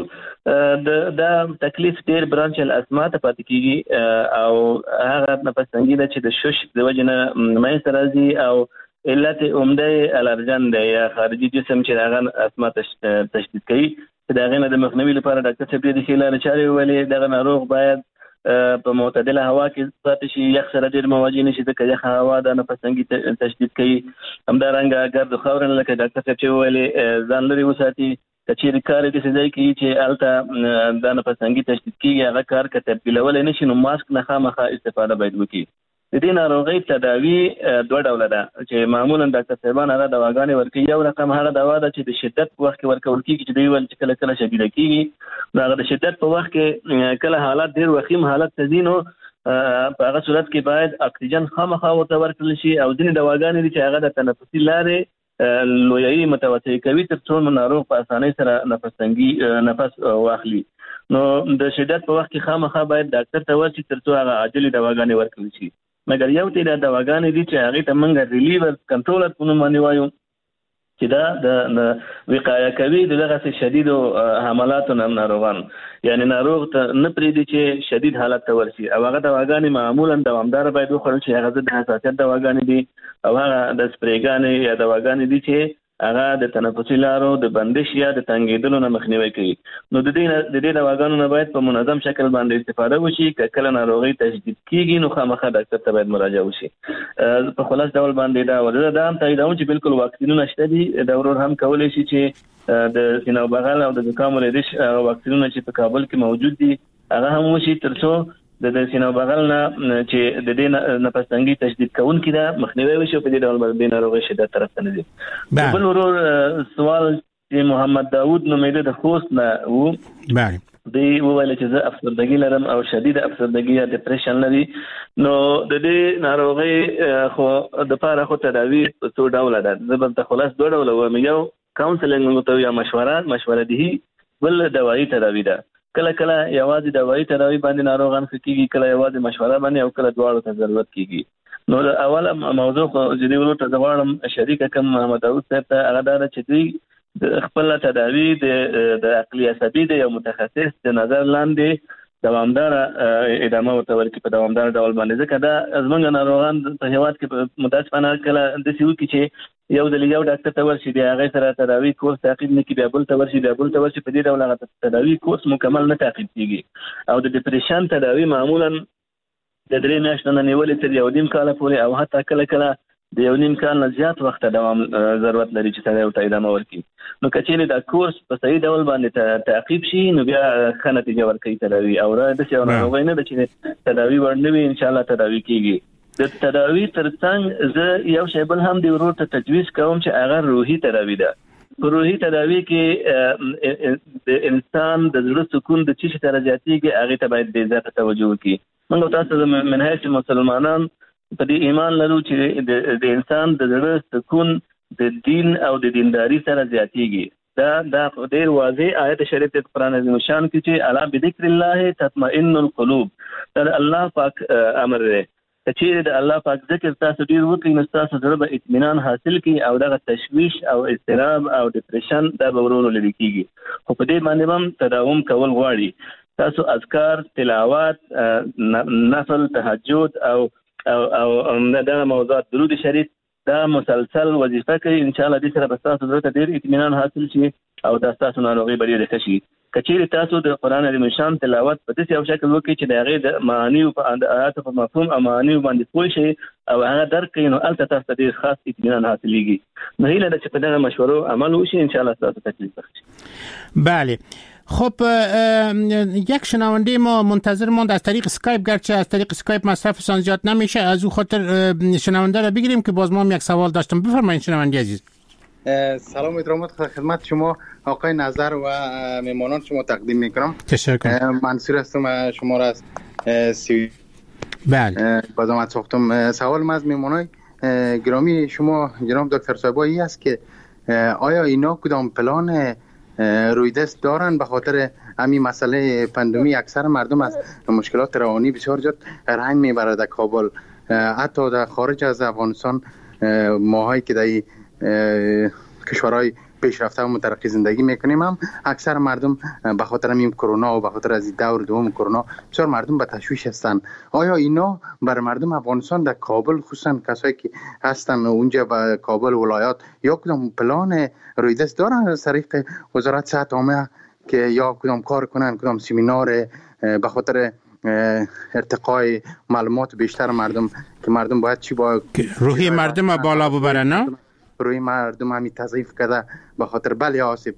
[SPEAKER 2] تاییدوم دا تکلیف ډیر برانچ الاسما ته پاتې کیږي او هغه نفس تنګي ده چې د شش د وجنه مې سرازي او علت عمده الرجن دی یا خارجي جسم چې هغه اسما تشدید کوي. دا غنه د مخنیوي لپاره ډاکټر صاحب دې خلال چاري ولې دغه ناروغ باید په معتدله هوا کې پاتې شي یخ سره ډیر مواجه نشي د یخ هوا د نفس تنګي تشدید کوي. همدارنګه ګرد خاورن لکه ډاکټر صاحب چې ولې ځان لري وساتي کچېری کار دې څه ځای کې چې الته د نفس تنګي تشدید کیږي هغه کار کې تبدیلول نه شي نو ماسک نه خامخا استفاده باید وکړي. د دې ناروغي تداوی دوه ډول ده چې معمولا ډاکټر صاحبان هغه دواګانې ورکوي. یو رقم هغه دوا ده چې د شدت په وخت کې ورکول کیږي چې دوی ول چې کله کله شدید کیږي نو هغه د شدت په وخت کې کله حالات ډیر وخیم حالت تزینو په هغه صورت کې باید اکسیجن خامخا ورته ورکړل شي او ځینې دواګانې دي چې هغه د تنفسي لارې لویي متوسطه کوي تر څو ناروغ په اسانۍ سره نفس تنګي نفس واخلي. نو د شدت په وخت کې خامخا باید ډاکټر ته ورشي تر څو هغه عاجل دواګانې ورکړل شي. مګر یو ته د دواګانې دي چې هغه ته موږ ریلیور کنټرولر په نوم باندې وایو چې دا د وقایه کوي دغه شدید حملاتو نه ناروغان یعنی ناروغ ته نه پریږدي چې شدید حالت ته ورشي او هغه دواګانې معمولا دوامدار باید وخورل شي. هغه د حساسیت دواګانې دي او هغه د سپریګانې یا دواګانې دي چې هغه د تنفسي لارو د بندش یا د تنګیدلو نه مخنیوي کوي. نو د دې دواګانو نه باید په منظم شکل باندې استفاده وشي. کله ناروغي تشدید کیږي نو خامخا ډاکټر ته باید مراجعه وشي. په خلاص ډول باندې دا ولر دا هم تاییدوم چې بالکل واکسینونه شته دي. دا ورور هم کولای شي چې د سینه بغل او د زکام ولریش واکسینونه چې په کابل کې موجود دي هغه هم وشي تر څو د سینه بغل نه چې د دې نفس تنګي تشدید کوونکی دا مخنیوي وشي په دې ډول باندې ناروغي شدت طرف ته نه دي. بل ورور سوال چې محمد داوود نومېده د خوست نه وو دی وویل چې زه افسردګي لرم او شدید افسردګي یا ډیپریشن لري. نو د دې ناروغي خو د پاره خو تداوی څو ډول ده. زه به خلاص دوه ډول وایم. یو کاونسلینګ مو یا مشوره دي بل دوايي تداوی ده. کله کله یوازې دوايي تداوی باندې ناروغان کیږي کله یوازې مشوره باندې او کله دواړو ته ضرورت کیږي. نو د اوله موضوع چې دی ورته زوړم شریک کم محمد داوود صاحب ته هغه دا چې دوی د خپل تداوی د عقلي عصبي د یو متخصص د نظر لاندې دوامدار ادامه ورته ورکړي په دوامدار ډول باندې. ځکه دا زمونږ ناروغان په هیواد کې متاسفانه کله د سیو کې چې یو د یو ډاکټر ته ورشي دی هغه سره تداوی کورس تعقیب نه کی بیا بل ته ورشي په دې ډول هغه تداوی کورس مکمل نه تعقیب کیږي. او د ډیپریشن تداوی معمولا د 3 میاشتو نه نیولې تر 1.5 کال پورې او حتی کله کله د 1.5 کال نه زیات وخت دوام ضرورت لري چې سره ورته ادامه ورکړي. نو کچېرې دا کورس په صحیح ډول باندې تعقیب شي نو بیا ښه نتیجه ورکوي تداوی او را د څه ناروغي نه ده چې تداوی ورنوي ان شاء الله تداوی کیږي. د تداوی ترڅنګ زه یو شی بل هم دی ورور ته تجویز کوم چې هغه روحي تداوی ده. په روحي تداوی کې د انسان د زړه سکون د چی سره زیاتېږي هغه ته باید ډېر زیات توجه وکړي. موږ تاسو من هیڅ مسلمانان په دې ایمان لرو چې د انسان د زړه سکون د دین او د دینداری سره زیاتېږي. دا ډېر واضح آیت شریف د قرآن عظیم شان کې چې الا بذکر الله تطمئن القلوب دا الله پاک امر دی. چې د الله پاک ذکر تاسو ډیر وکړئ نو تاسو زړه به اطمینان حاصل کړي او دغه تشویش او اضطراب او ډیپریشن دا به ورونو لري کیږي. خو په دې باندې هم تداوم کول غواړي. تاسو اذکار تلاوت نفل تهجد او دغه موضوعات درود شریف دا مسلسل وظیفه کوي. ان شاء الله دې سره به تاسو درته ډیر اطمینان حاصل شي او دا تاسو ناروغي به ډیره ښه شي. کچېرې تاسو د قرآن عظیم الشان تلاوت په داسې یو شکل وکړئ چې د هغې د معانیو په آیاتو په مفهوم او معانیو باندې پوه شئ او هغه درک کړئ، نو هلته تاسو ته ډېر خاص اطمینان حاصلېږي. نو هیله ده چې په دغه مشورو عمل وشي، انشاءالله تاسو تکلیف بخشي.
[SPEAKER 1] بله. خب یک شنونده ما منتظر ماند از طریق اسکایپ، گرچه از طریق اسکایپ مصرفشان زیاد نمیشه، از او خاطر شنونده را بگیریم که باز ما هم یک سوال داشتم. بفرمایید شنونده عزیز.
[SPEAKER 7] سلام احترامات خدمت شما آقای نظر و مهمانان شما تقدیم میکنم.
[SPEAKER 1] تشکر.
[SPEAKER 7] منصور هستم، شما را از
[SPEAKER 1] بله
[SPEAKER 7] بازم ساختم. سوال من از مهمانای گرامی شما جناب دکتر صاحبایی است که آیا اینا کدام پلان رویدست دارن به خاطر همین مسئله پاندمی؟ اکثر مردم از مشکلات روانی بسیار زیاد رنج میبره در کابل، حتی در خارج از افغانستان ماهایی که در کشورهای پیشرفته و مترقی زندگی میکنیم هم اکثر مردم به خاطر همین کرونا و به خاطر از دور دوم کرونا بسیار مردم به تشویش هستن. آیا اینا بر مردم افغانستان در کابل خصوصا کسایی که هستن اونجا به کابل ولایات یا کدام پلان رویدست دارن از طریق وزارت صحت عامه که یا کدام کار کنن، کدام سمینار به خاطر ارتقای معلومات بیشتر مردم که مردم باید چی با
[SPEAKER 1] روحی مردم بالا ببرن؟ نه
[SPEAKER 7] روی مردم همین تضعیف کرده به خاطر بله آسیب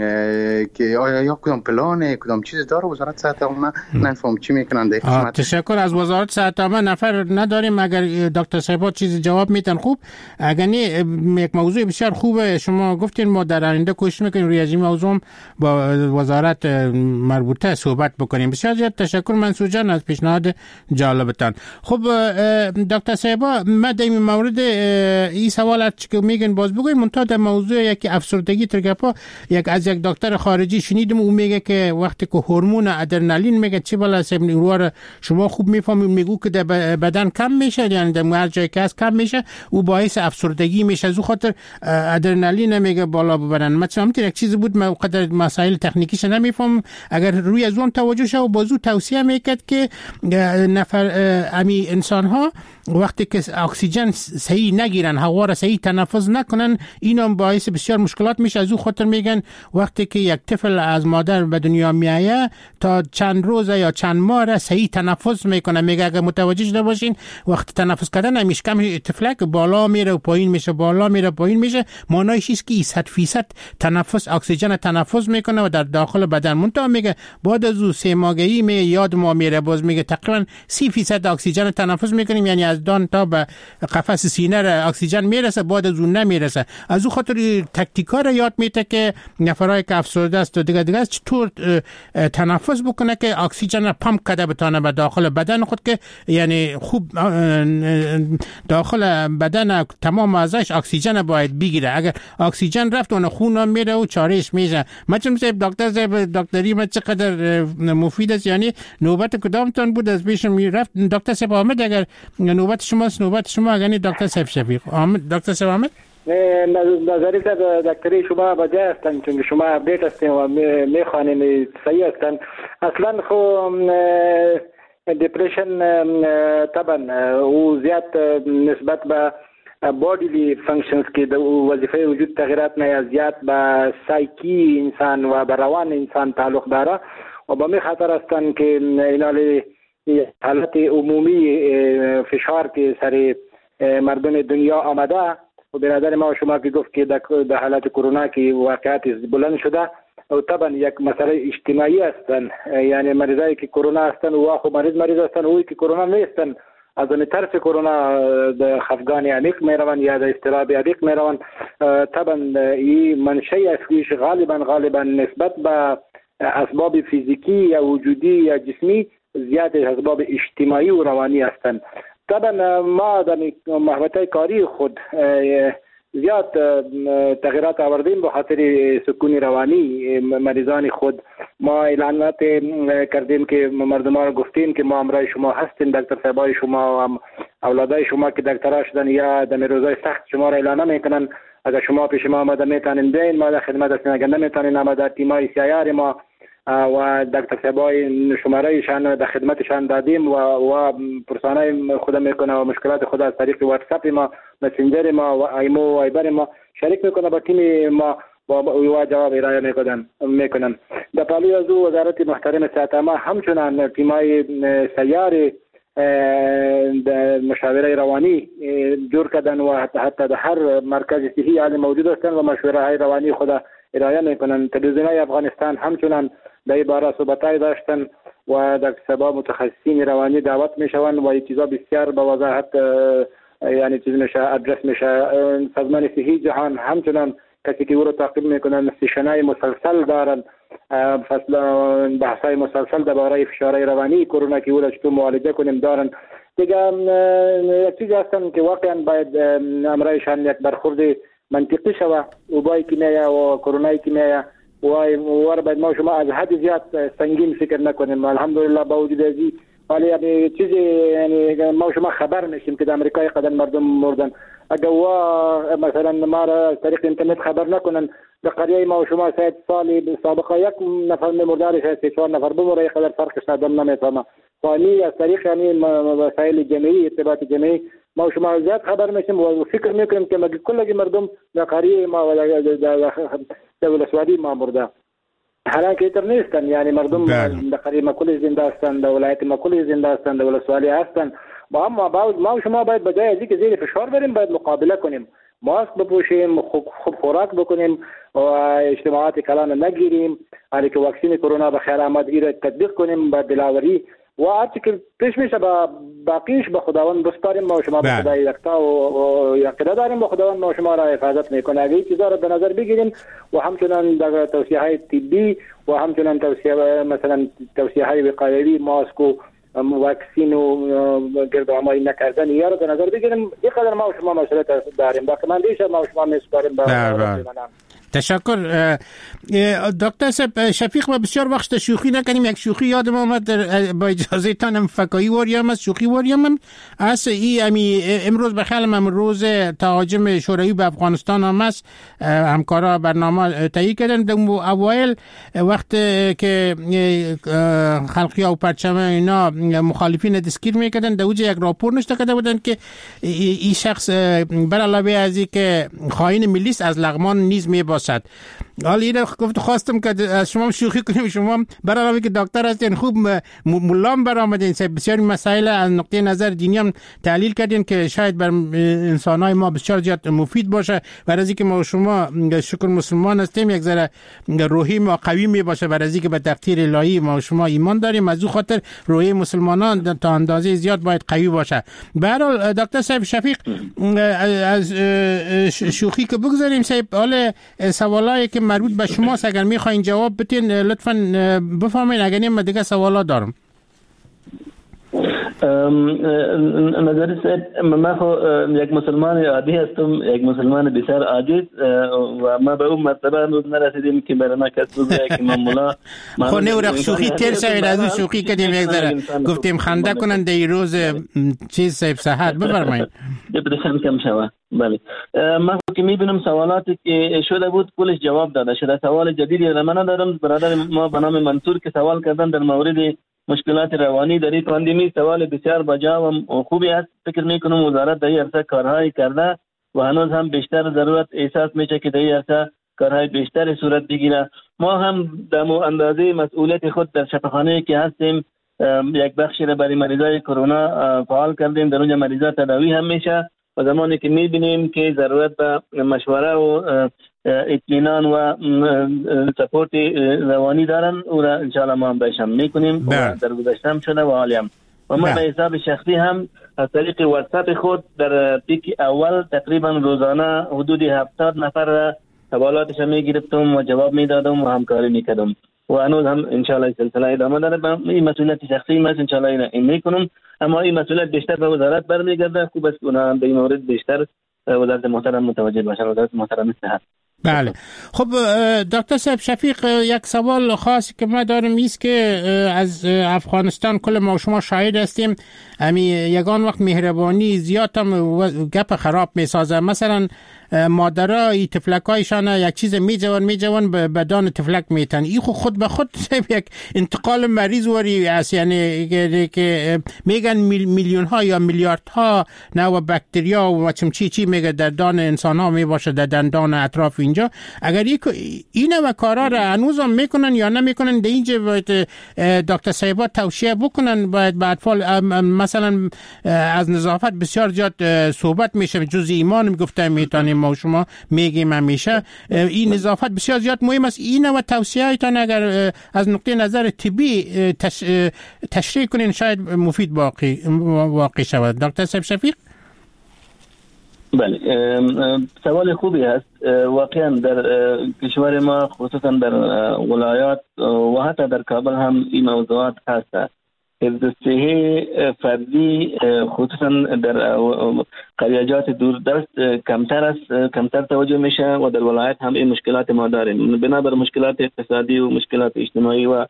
[SPEAKER 7] که آیا یا کدام پلان کدام چیز داره وزارت صحت عامه؟ نفهم چی میکنن در خدمت.
[SPEAKER 1] تشکر. از وزارت صحت عامه نفر نداریم، اگر دکتر صاحب چیز جواب میتن خوب. اگر نه یک موضوع بسیار خوبه شما گفتین، ما در آینده کوشش میکنیم روی این موضوع با وزارت مربوطه صحبت بکنیم. بسیار زیاد تشکر منصور جان از پیشنهاد جالبتان. خب دکتر صاحب ما در این مورد این سوالات که میگن باز بگویم، منتها در موضوع یکی افسردگی ترگپا از یک دکتر خارجی شنیدم او میگه که وقتی که هورمون ادرنالین میگه چه بالا سیمنوار شما خوب میفهمید میگو که در بدن کم میشه، یعنی در هر جایی که کم میشه او باعث افسردگی میشه، از خاطر ادرنالین میگه بالا ببرن. مثلا همین یک چیز بود ما قدر مسائل تکنیکیش نمیفهم، اگر روی از اون توجه شه و بازو توصیه میکرد که نفر امی انسان ها وقتی که اکسیژن صحیح نگیرن، هوا را صحیح تنفس نکنن، اینا باعث بسیار مشکلات میشه. از او خاطر میگن وقتی که یک طفل از مادر به دنیا میایه تا چند روز یا چند ماه را صحیح تنفس میکنه. میگه اگر متوجه شده باشین وقتی تنفس کردن همیشه کم طفلک بالا میره و پایین میشه، بالا میره پایین میشه، معنیش است که 100% تنفس اکسیژن تنفس میکنه و در داخل بدن. منتها میگه بعد از او 3 ماهگی می یاد ما میره، باز میگه تقریبا 30% اکسیژن تنفس میکنیم، یعنی از دان تا به قفس سینه را اکسیژن میرسه، بعد از اون نمیرسه. از او خاطر تکتیکا را یاد میده که نفرای که افسرده است و دیگه چطور تنفس بکنه که اکسیژن را پمپ کرده بتونه به داخل بدن خود، که یعنی خوب داخل بدن تمام اعضاش اکسیژن باید بگیره. اگر اکسیژن رفت اون خون میره و چارش میشه. مثلا دکتر صاحب دکتری ما چقدر مفید است، یعنی نوبت کدامتون بود از پیش میرفت دکتر صاحب آمد؟ اگر نوبت شماست نوبت شما، اگر دکتر صاحب شفیق آمد. دکتر صاحب آمد؟
[SPEAKER 3] نظری دکتری شما بجای هستن چون شما اپدیت هستین و میخوانین صحیح هستن. اصلا خو دیپریشن طبعا او زیاد نسبت به بودیلی فانکشنز که د وظیفه وجود تغییرات نه زیاد به سایکی انسان و به روان انسان تعلق داره و به می خاطر هستن که اینالی حالت عمومی فشار که سر مردم دنیا آمده و برادر ما و شما که گفت که در حالت کرونا که واقعات بلند شده و طبعا یک مسئله اجتماعی هستن، یعنی مریضایی که کرونا هستن و خو مریض هستن اوی که کرونا نیستن از اون طرف کرونا د خفگان عمیق میروند یا د اضطراب عمیق میروند. طبعا این منشأ اصلیش غالبا نسبت به اسباب فیزیکی یا وجودی یا جسمی زیاد اسباب اجتماعی و روانی هستند. طبعا ما در محوطه کاری خود زیاد تغییرات آوردیم به خاطر سکون روانی مریضان خود. ما اعلانات کردیم که مردم ها گفتیم که ما همراه شما هستیم، دکتر صاحبای شما و اولادای شما که دکترها شدن یا در روزای سخت شما را اعلان میکنن. اگر شما پیش ما آمده میتونین بیاین، ما در خدمت هستیم. اگر نمیتونین اما در تیمای سیار ما و دکتر صاحبای شمارهشان در خدمتشان دادیم و پرسانای خود میکنه و مشکلات خود از طریق واتساپ ما، مسنجر ما و ایمو و وایبر ما شریک میکنه با تیم ما و جواب ارائه میکنن. در پالوی از وزارت محترم صحت عامه همچنان تیمای سیار مشاوره روانی جور کردن و حتی در هر مرکز صحی حال موجود هستند و مشوره های روانی خود ارائه میکنن. تلویزیون‌های افغانستان همچنان در این باره صحبت‌های داشتن و در سبا متخصصین روانی دعوت میشوند و این چیزا بسیار با وضاحت یعنی چیز میشه ادرس میشه. سازمان صحی جهان همچنان کسی که او رو تعقیب میکنن سیشنای مسلسل دارن، فصل بحثای مسلسل درباره فشارهای روانی کرونا که او را چطور معالجه کنیم دارن. دیگه یک چیز هستن که واقعا باید امرایشان یک برخورد منطقی شوه و بای کیمیایی و کرونای کیمیایی و باید ما شما از حد زیاد سنگین فکر نکنیم. الحمدلله با وجود ازی ولی یعنی چیزی یعنی ما شما خبر میشیم که در امریکای قدر مردم مردن. اگر مثلا ما را از طریق اینترنت خبر نکنن در قریه ما شما شاید سالی سابقه یک نفر میمردار شاید 4 نفر بمره یک قدر فرقش ندم نمیفهمم. ثانی از طریق یعنی وسایل جمعی ارتباط جمعی ما شما زیاد خبر میشیم و فکر میکنیم که مگه کل مردم در قریه ما و در ولسوالی ما مرده. حالانکه اینطور نیستن، یعنی مردم در قریه ما کلی زنده هستند، در ولایت ما کلی زنده هستند، در ولسوالی هستند. ما و شما باید بجای از اینکه زیر فشار بریم باید مقابله کنیم، ماسک بپوشیم، خوب خوراک بکنیم و اجتماعات کلان نگیریم، حالی که واکسین کرونا به خیر آمد را تطبیق کنیم با دلاوری و هرچی که پیش میشه با باقیش به خداوند بسپاریم. ما شما به خدای یکتا و یقین داریم به خداوند ما شما را حفاظت میکنه. اگه این چیزا را به نظر بگیریم و همچنان در توصیه های طبی و همچنان مثلا توصیه های وقایوی ماسک و واکسین و گردآمایی نکردن یا رو به نظر بگیریم، یک قدر ما و شما مسئولیت داریم. باقی من دیشه ما و شما میسپاریم.
[SPEAKER 1] تشکر دکتر صاحب شفیق. ما بسیار وقت شوخی نکنیم. یک شوخی یادم آمد با اجازه تانم فکایی واریم از شوخی واریم از امروز بخیالم روز تهاجم شوروی به افغانستان هم است. همکارا برنامه تهیه کردن در اوایل وقت که خلقی و پرچم اینا مخالفین دستگیر میکردن در اوج یک راپور نشته کرده بودن که این شخص بر علاوه از این که خائن ملی است از لغمان نیز میباشد. حالا این خواستم که از شما شوخی کنیم، شما برای علاوه که دکتر هستین خوب ملام برآمدین، بسیاری مسائل از نقطه نظر دینی هم تحلیل کردین که شاید بر انسانای ما بسیار زیاد مفید باشه. برای اینکه ما شما شکر مسلمان هستیم یک ذره روحی ما قوی می باشه، برای اینکه به تقدیر الهی ما شما ایمان داریم، از او خاطر روحی مسلمانان تا اندازه زیاد باید قوی باشه. به هر حال دکتر صاحب شفیق از شوخی که بگذاریم صاحب، حالا سوالایی که مربوط به شما اگر میخواین جواب بدین لطفاً بفرمایید، اگر نه من دیگه سوالا دارم.
[SPEAKER 2] نظر صاحب من یک مسلمان عادی هستم، یک مسلمان بسیار عاجز و ما به اون مرتبه هنوز نرسیدیم که برای ما کس بگه که من مولا
[SPEAKER 1] خونه و شوخی تیر شوید. از اون شوخی کردیم یک ذره گفتیم خنده کنن در این روز چیز صاحب صحت. بفرمایید.
[SPEAKER 2] دپرشن کم شوه. بله من که میبینم سوالاتی که شده بود کلش جواب داده شده. سوال جدیدی من ندارم. برادر ما به نام منصور که سوال کردن در مورد مشکلات روانی در این پاندمی، سوال بسیار بجا و خوبی است. فکر میکنم وزارت در این عرصه کارهای کرده و هنوز هم بیشتر ضرورت احساس میشه که در این عرصه کارهای بیشتر صورت بگیره. ما هم در اندازه مسئولیت خود در شفاخانه که هستیم یک بخشی را برای مریضای کرونا فعال کردیم. در اونجا مریضا تداوی هم میشه و زمانی که میبینیم که ضرورت به مشوره و اطمینان و سپورت روانی دارن او را انشاءالله ما هم بهشم میکنیم و در گذشته هم شده و حالی هم. و ما به حساب شخصی هم از طریق واتساپ خود در پیک اول تقریبا روزانه حدود 70 نفر سوالاتش میگرفتم و جواب میدادم و همکاری میکردم و هنوز هم انشاءالله سلسله ادامه داره. این مسئولیت شخصی من انشاءالله این میکنم، اما این مسئولیت بیشتر به وزارت برمیگرده. خوب است که اونها به این مورد بیشتر وزارت محترم متوجه باشن، وزارت محترم صحت.
[SPEAKER 1] بله. خب دکتر صاحب شفیق، یک سوال خاصی که ما داریم ایست که از افغانستان کل ما شما شاهد هستیم یگان وقت مهربانی زیاد هم گپ خراب میسازه. مثلا مادرای تفلکایشان یک چیز میجوان به بدن تفلک میتن، این خود به خود یک انتقال مریض وری است، یعنی که میگن میلیون ها یا میلیارد ها نوع باکتریا و چی میگه در دان انسان ها میباشه، در دندان اطراف اینجا. اگر این و کارا را هنوز هم میکنن یا نمیکنن، در اینجا باید دکتر صاحبا توصیه بکنن. باید به اطفال مثلا از نظافت بسیار زیاد صحبت میشه، جز ایمان میگفتم میتونیم ما شما میگیم همیشه این نظافت بسیار زیاد مهم است. این و توصیه‌تان اگر از نقطه نظر طبی تشریح کنین شاید مفید واقع شود. دکتر صاحب شفیق.
[SPEAKER 2] بله، سوال خوبی است. واقعا در کشور ما خصوصا در ولایات و حتی در کابل هم این موضوعات هست. حفظ صحی فردی خصوصا در قریجات دوردست کمتر توجه میشه و در ولایت هم این مشکلات ما داریم بنابر مشکلات اقتصادی و مشکلات اجتماعی و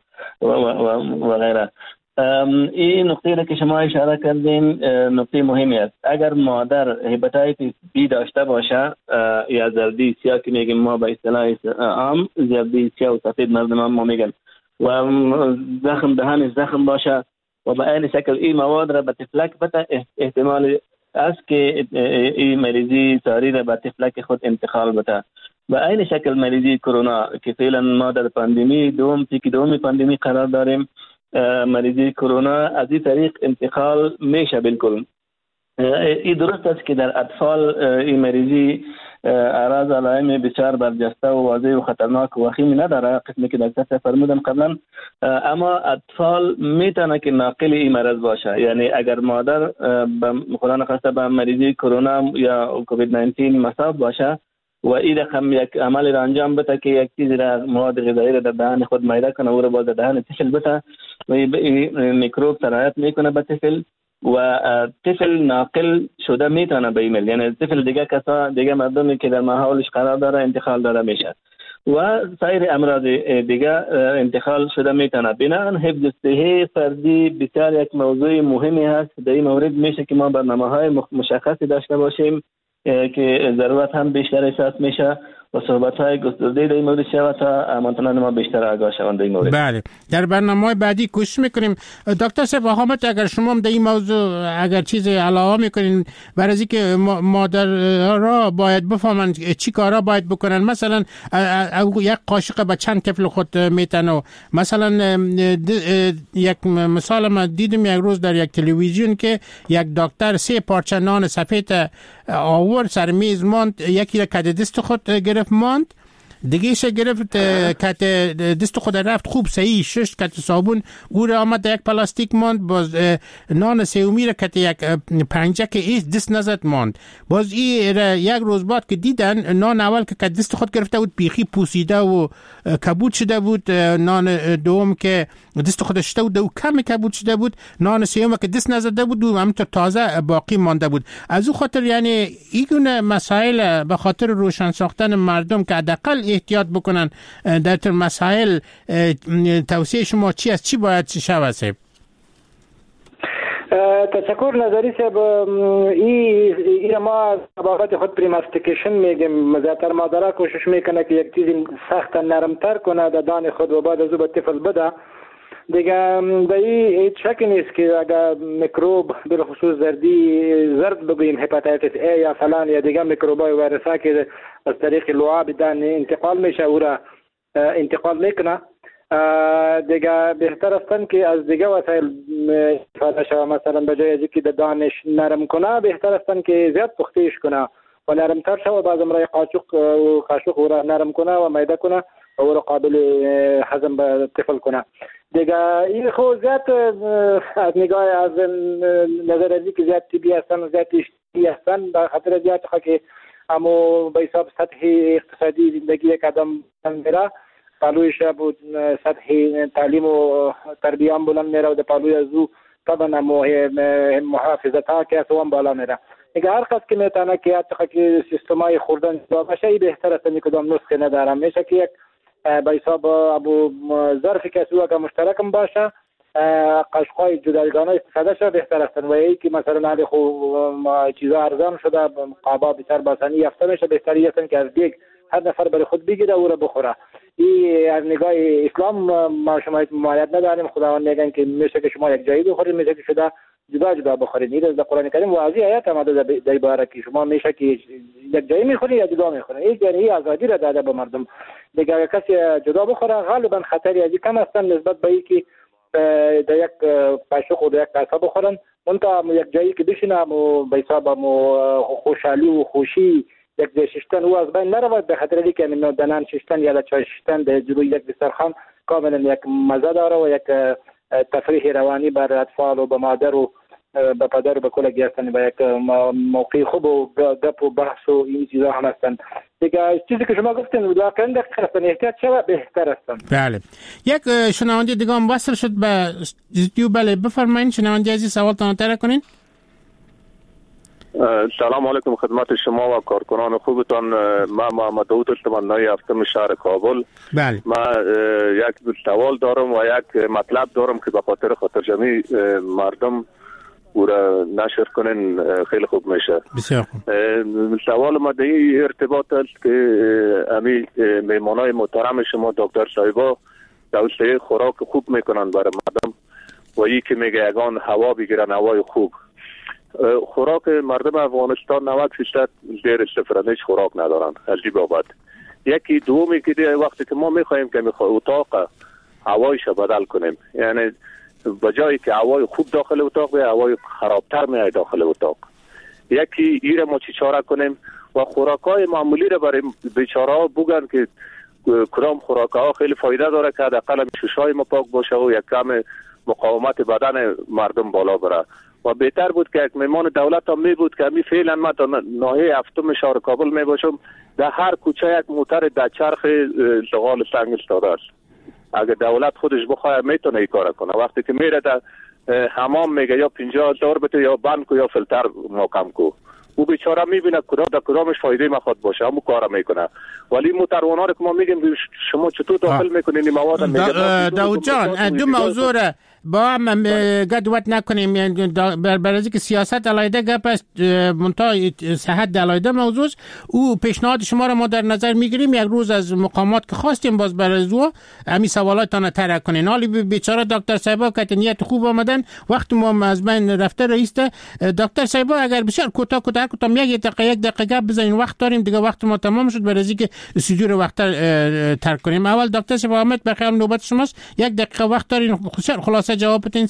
[SPEAKER 2] غیره. این نقطه را که شما اشاره کردین نقطه مهمی است. اگر مادر هپاتیتس بی داشته باشه یا زردی سیاه که میگیم ما به اصطلاح عام زردی سیاه و سفید مردم ما میگن و زخم دهان زخم باشه و به این شکل این مواد را به تفلک بده، احتمال است که این مریضی ساری را به تفلک خود انتقال بده. به این شکل مریضی کرونا که فعلا ما در پاندمی دوم پاندمی قرار داریم، مریضی کرونا از این طریق انتقال میشه. بالکل این درست است که در اطفال این مریضی اعراض علائم بسیار برجسته و واضح و خطرناک و وخیم نداره، قسمی که دکتر فرمودن قبلا، اما اطفال میتونه که ناقل این مرض باشه. یعنی اگر مادر خدا نخواسته به مریضی کرونا یا کووید 19 مصاب باشه و این رقم یک عمل را انجام بده که یک چیزی را مواد غذایی را در دهان خود میده کنه و را باز در دهان طفل بده و این میکروب سرایت میکنه به طفل و طفل ناقل شده میتونه به ایمیل، یعنی طفل دیگه مردمی که در ماحولش قرار داره انتقال داده میشه و سایر امراض دیگه انتقال شده میتونه. بنابراین حفظ صحی فردی بسیار یک موضوع مهمی هست. در این مورد میشه که ما برنامه‌های مشخصی داشته باشیم که ضرورت هم بیشتر احساس میشه و صحبت‌های گسترده در این مورد شود تا هموطنان ما بیشتر آگاه شوند در این مورد.
[SPEAKER 1] بله، در برنامه‌های بعدی کوشش میکنیم. دکتر صاحب حامد، اگر شما هم در این موضوع اگر چیز علاوه میکنین برای از اینکه مادرها باید بفهمن چی کارا باید بکنن، مثلا یک قاشق به چند طفل خود میتن، مثلا یک مثال ما دیدم یک روز در یک تلویزیون که یک دکتر 3 پارچه نان سفید آورد سر میز ماند، یکی را کد دست خود گرفت ماند، دیگه ایش گرفت کت دست خود رفت خوب صحیح 6 کت صابون او را آمد یک پلاستیک ماند، باز نان سومی را کت یک پنجه که ایش دست نزد ماند. باز ای را یک روز بعد که دیدن نان اول که کت دست خود گرفته بود بیخی پوسیده و کبود شده بود، نان دوم که دست خود شده بود و کم کبود شده بود، نان سوم که دست نزده بود و همینطور تازه باقی مانده بود. از او خاطر یعنی این مسائل به خاطر روشن ساختن مردم که حداقل احتیاط بکنن در مسائل، توصیه شما چی است؟ چی باید شود؟
[SPEAKER 3] تشکر نظری صاحب. این ما بابت خود پریماستیکیشن میگیم، زیادتر مادرها کوشش میکنه که یک چیزی سخت نرمتر کنه در دان خود و بعد از او به طفل بده. دیگه به این هیچ شکی نیست که اگر میکروب بالخصوص زرد بگوییم هپاتیتس ای یا فلان یا دیگه میکروبای ویروسا که از طریق لعاب دهن انتقال میشه او را انتقال میکنه، دیگه بهتر است که از دیگه وسایل استفاده شود. مثلا به جای از اینکه دهانش نرم کنه بهتر است که زیاد پختیش کنه و نرمتر شود، بعض امرای قاشق او را نرم کنه و میده کنه و او را قابل هضم به طفل کنه. دیگه این خود زیاد از نگاه از نظر از که زیاد طبی هستن و زیاد اجتماعی هستن، به خاطر زیاد که اما به حساب سطح اقتصادی زندگی یک آدم میره، پالویش بود سطح تعلیم و تربیه هم بلند میره و در پالوی از او طبعا محافظت ها که هم بالا میره. دیگه هر قد که میتونه که حتی که سیستمای خوردن جدا بشه بهتر است. کدام نسخه ندارم، میشه که یک به حساب ابو ظرف کسی اگر مشترکم باشه قشقای جداگانه استفاده شه بهتر است. و ای که مثلا علی خو چیزا ارزان شده قابا بسر باسنی یافته میشه بهتری است که از دیگ هر نفر برای خود بگیره او را بخوره. این از نگاه اسلام ما شما ممانعت نداریم. خداوند میگن که میشه که شما یک جایی بخورید، میشه که شده جدا جدا بخورید. این در قرآن کریم واضح آیات آمده در عبارت که شما میشه که یک جایی میخورید یا جدا میخورید. این یعنی آزادی را داده به مردم. دیگه کسی جدا بخوره غالبا خطری از کم است نسبت به اینکه در یک قاشق و در یک کاسه بخورن. اون تا یک جایی که بشینه به حساب خوشحالی و خوشی یک جای ششتن او از بین نرود، به خاطر اینکه دنان ششتن یا چای ششتن در جلوی یک دسترخوان کاملا یک مزه داره و یک تفریح روانی بر اطفال و به مادر و به پدر و به کل گیستن به یک موقع خوب و گپ و بحث و این چیزا هم هستن. دیگه چیزی که شما گفتین واقعا دقیق هستن، احتیاط شود بهتر هستن.
[SPEAKER 1] بله. یک شنونده دیگه هم وصل شد به استودیو. بله بفرمایید شنونده عزیز سوالتان مطرح کنین.
[SPEAKER 8] سلام علیکم خدمت شما و کارکنان خوبتان. من محمد داود هستم، نایب هفتم شهر کابل.
[SPEAKER 1] بله.
[SPEAKER 8] من یک سوال دارم و یک مطلب دارم که به خاطر جمعی مردم او را نشر کنین خیلی خوب میشه.
[SPEAKER 1] بسیار خوب.
[SPEAKER 8] سوال ما در این ارتباط است که امی میمانای محترم شما دکتر صاحبا توصیه خوراک خوب میکنن برای مردم و این که میگه یگان هوا بگیرن، هوای خوب. خوراک مردم افغانستان 90% زیر صفر، هیچ خوراک ندارن. از این بابت یکی دومی که وقتی که ما میخوایم که اتاق هوایش بدل کنیم، یعنی بجایی که هوای خوب داخل اتاق به هوای خرابتر میاد داخل اتاق، یکی ایره ما چی چاره کنیم و خوراکای معمولی رو برای بیچاره ها بگن که کدام خوراک‌ها خیلی فایده داره که حداقل ششای ما پاک باشه و یک کم مقاومت بدن مردم بالا بره. و بهتر بود که یک میمان دولت هم می بود که می فعلا ما تا ناحیه هفتم شهر کابل می باشم، در هر کوچه یک موتر در چرخ زغال سنگ استاده است. اگر دولت خودش بخواد میتونه این کار کنه. وقتی که میره در حمام میگه یا 50,000 بده یا بند کو یا فیلتر محکم کو، او بیچاره میبینه کدامش فایده میخواد باشه همون کار میکنه. ولی موتروان‌ها که ما میگیم شما چطور داخل میکنین این مواد؟
[SPEAKER 1] داود جان دو موضوع را با هم گدوت نکنیم، یعنی برای که سیاست علایده گپ است، منتها صحت علایده موضوع. او پیشنهاد شما را ما در نظر میگیریم. یک روز از مقامات که خواستیم باز برای زو همین سوالاتان طرح کنین. حالی بیچاره دکتر صاحبا که نیت خوب آمدن، وقت ما از بین رفته رئیس دکتر صاحبا اگر بسیار کوتاه یک دقیقه گپ بزنین، وقت داریم دیگه، وقت ما تمام شد برای که استودیو رو وقت ترک کنیم. اول دکتر صاحب احمد بخیر نوبت شماست، یک دقیقه وقت دارین، خلاصه جواب بدین.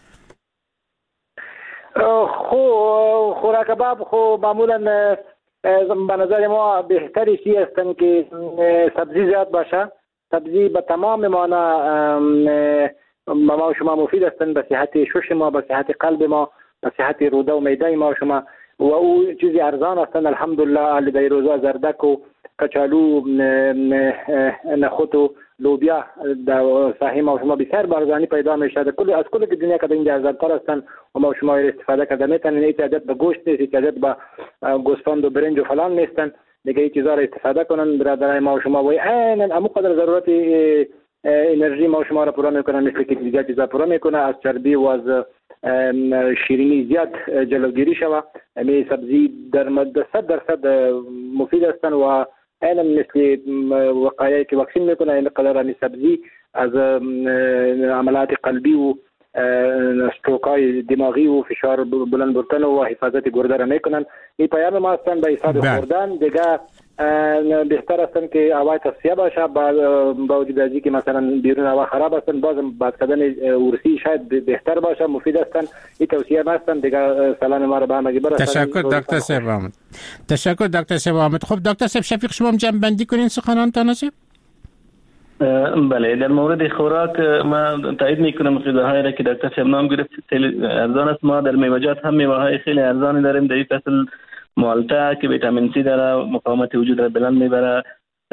[SPEAKER 3] خوراک باب خو معمولا به نظر ما بهتری چی هستن که سبزی زیاد باشه. سبزی به تمام معنا ما شما مفید هستن، به صحت شش ما، به صحت قلب ما، به صحت روده و معده ما شما. و او چیزی ارزان هستن الحمدلله. علی در روزا زردک و کچالو نخود و لوبیا در ساحه ما شما بسیار بارزانی پیدا میشه. از کل دنیا که اینجا ارزان‌تر هستن و ما شما استفاده کرده میتونن. احتیاجات به گوشت نیست، احتیاجات به گوسفند و برنج و فلان نیستن. دیگه این چیزا را استفاده کنن برادرای ما شما و عیناً همون قدر ضرورت انرژی ما شما را پورا میکنن، مثل که دیگه چیزا پورا میکنه. از چربی و از شیرینی زیاد جلوگیری شوه. همین سبزی در 100% مفید هستن و عیناً مثل وقایعی که واکسین میکنه این قدر همین سبزی از عملات قلبی و استروکای دماغی و فشار بلند بردن و حفاظت گرده را میکنن. این پیام ما هستن به حساب خوردن. دیگه بهتر هستن که هوای تصفیه باشه، با وجود از اینکه مثلا بیرون هوا خراب هستن بازم باز کردن ورسی شاید بهتر باشه، مفید هستن. این توصیه ما هستن. دیگه سلام ما را به همگی برسونید.
[SPEAKER 1] تشکر دکتر صاحب احمد. تشکر دکتر صاحب احمد. خب دکتر صاحب شفیق شما هم جمع بندی کنین سخنانتان است.
[SPEAKER 2] بله، در مورد خوراک ما تایید میکنم غذاهایی را که دکتر صاحب نام گرفت خیلی ارزان است. ما در میوه‌جات هم میوه‌های خیلی ارزانی داریم. در این فصل مالتا که ویتامین سی داره، مقاومت وجود را بلند میبره،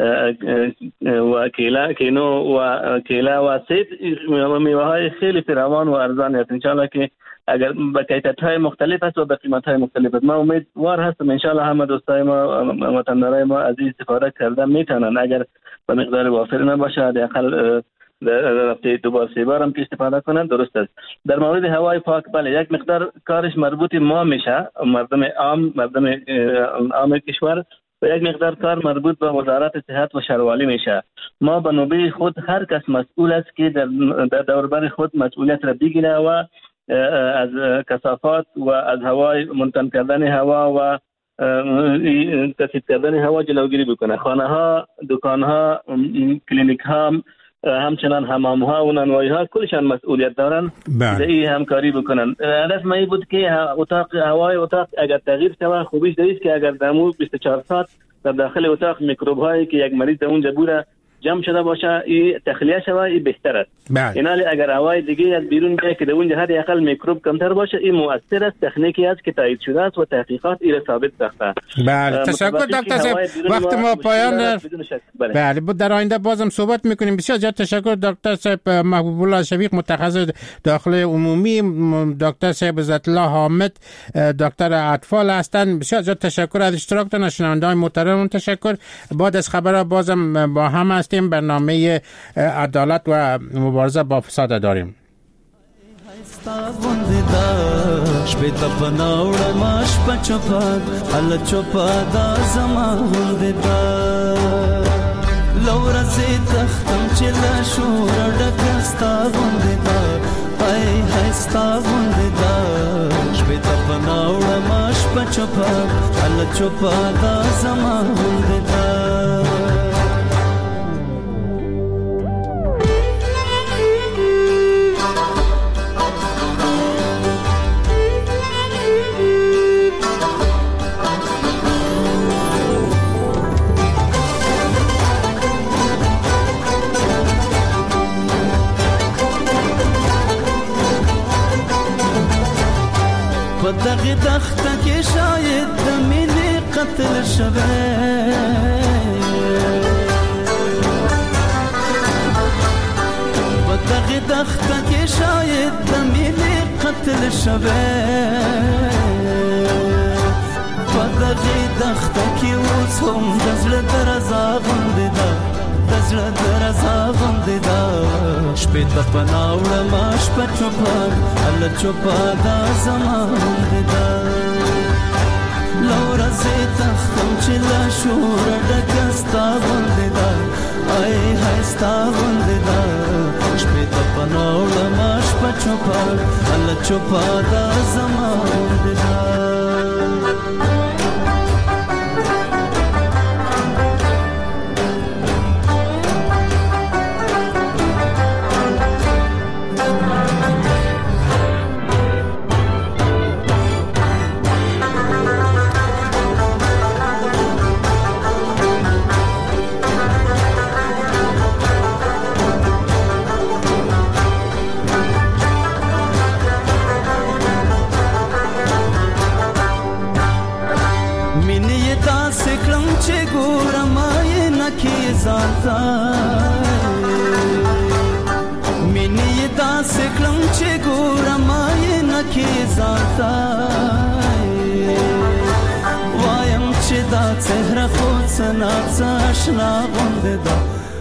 [SPEAKER 2] و کینو و کیلا و سیب میوه‌های خیلی فراوان و ارزان است. ان شاء الله که اگر با کیفیت‌های مختلف است و با قیمت‌های مختلف است. ما امیدوار هستم ان شاء الله همه دوستای ما وطندارای ما از این استفاده کردن میتونن، اگر به مقدار وافر نباشه حداقل در هفته 2 بار 3 بار هم که استفاده کنن درست است. در مورد هوای پاک بله یک مقدار کارش مربوط ما میشه، مردم عام کشور، و یک مقدار کار مربوط به وزارت صحت و شهروالی میشه. ما به نوبه خود هر کس مسئول است که در دوربر خود مسئولیت را بگیره و از کثافات و از هوای منتن کردن هوا و تثبیت کردن هوا جلوگیری بکنه. خانه ها، دکان ها، کلینیک ها، همچنان حمام ها و نانوایی ها کلشان مسئولیت دارن در این همکاری بکنن. هدف ما این بود که هوای اتاق اگر تغییر شود خوبیش دریست که اگر دمو 24 ساعت در داخل اتاق میکروب هایی که یک مریض در اونجا بوده جمع شده باشه، این تخلیه شود، این بهتر است. اینالی اگر هوای دیگه از بیرون بیاد که در اونجا حد اقل میکروب کمتر باشه، این مؤثر است، تکنیکی است که تایید شده است و تحقیقات این ثابت ساخته.
[SPEAKER 1] بله تشکر دکتر صاحب، وقت ما پایان. بله بود در آینده بازم صحبت میکنیم. بسیار زیاد تشکر دکتر صاحب محبوب الله شفیق، متخصص داخل عمومی، دکتر صاحب عزت الله حامد، دکتر اطفال هستند. بسیار زیاد تشکر از اشتراکتان. شنوندگان محترم تشکر. بعد از خبرها بازم با هم برنامه عدالت و مبارزه با فساد داریم.
[SPEAKER 9] دغه دخته کې شاید د مینې قتل شوه، په دغه دخته کې شاید د مینې قتل شوه، په دغه دخته کې اوس هم د زړه درزا غوندې ده، د زړه درزا غوندې ده، شپې ته پناه وړمه شپه چوپه هله چوپه دا زما غوندې ده، له ورځې تښتم چې له شوره ډکه ستا غوندې ده، ای های ستا غوندې ده، شپې ته پناه وړمه شپه چوپه هله چوپه دا زما غوندې ده. مینې داسې کړم چې ګورم یې نه کې ځانته وایم چې دا څهره خو څه ناڅه اشنا غوندې ده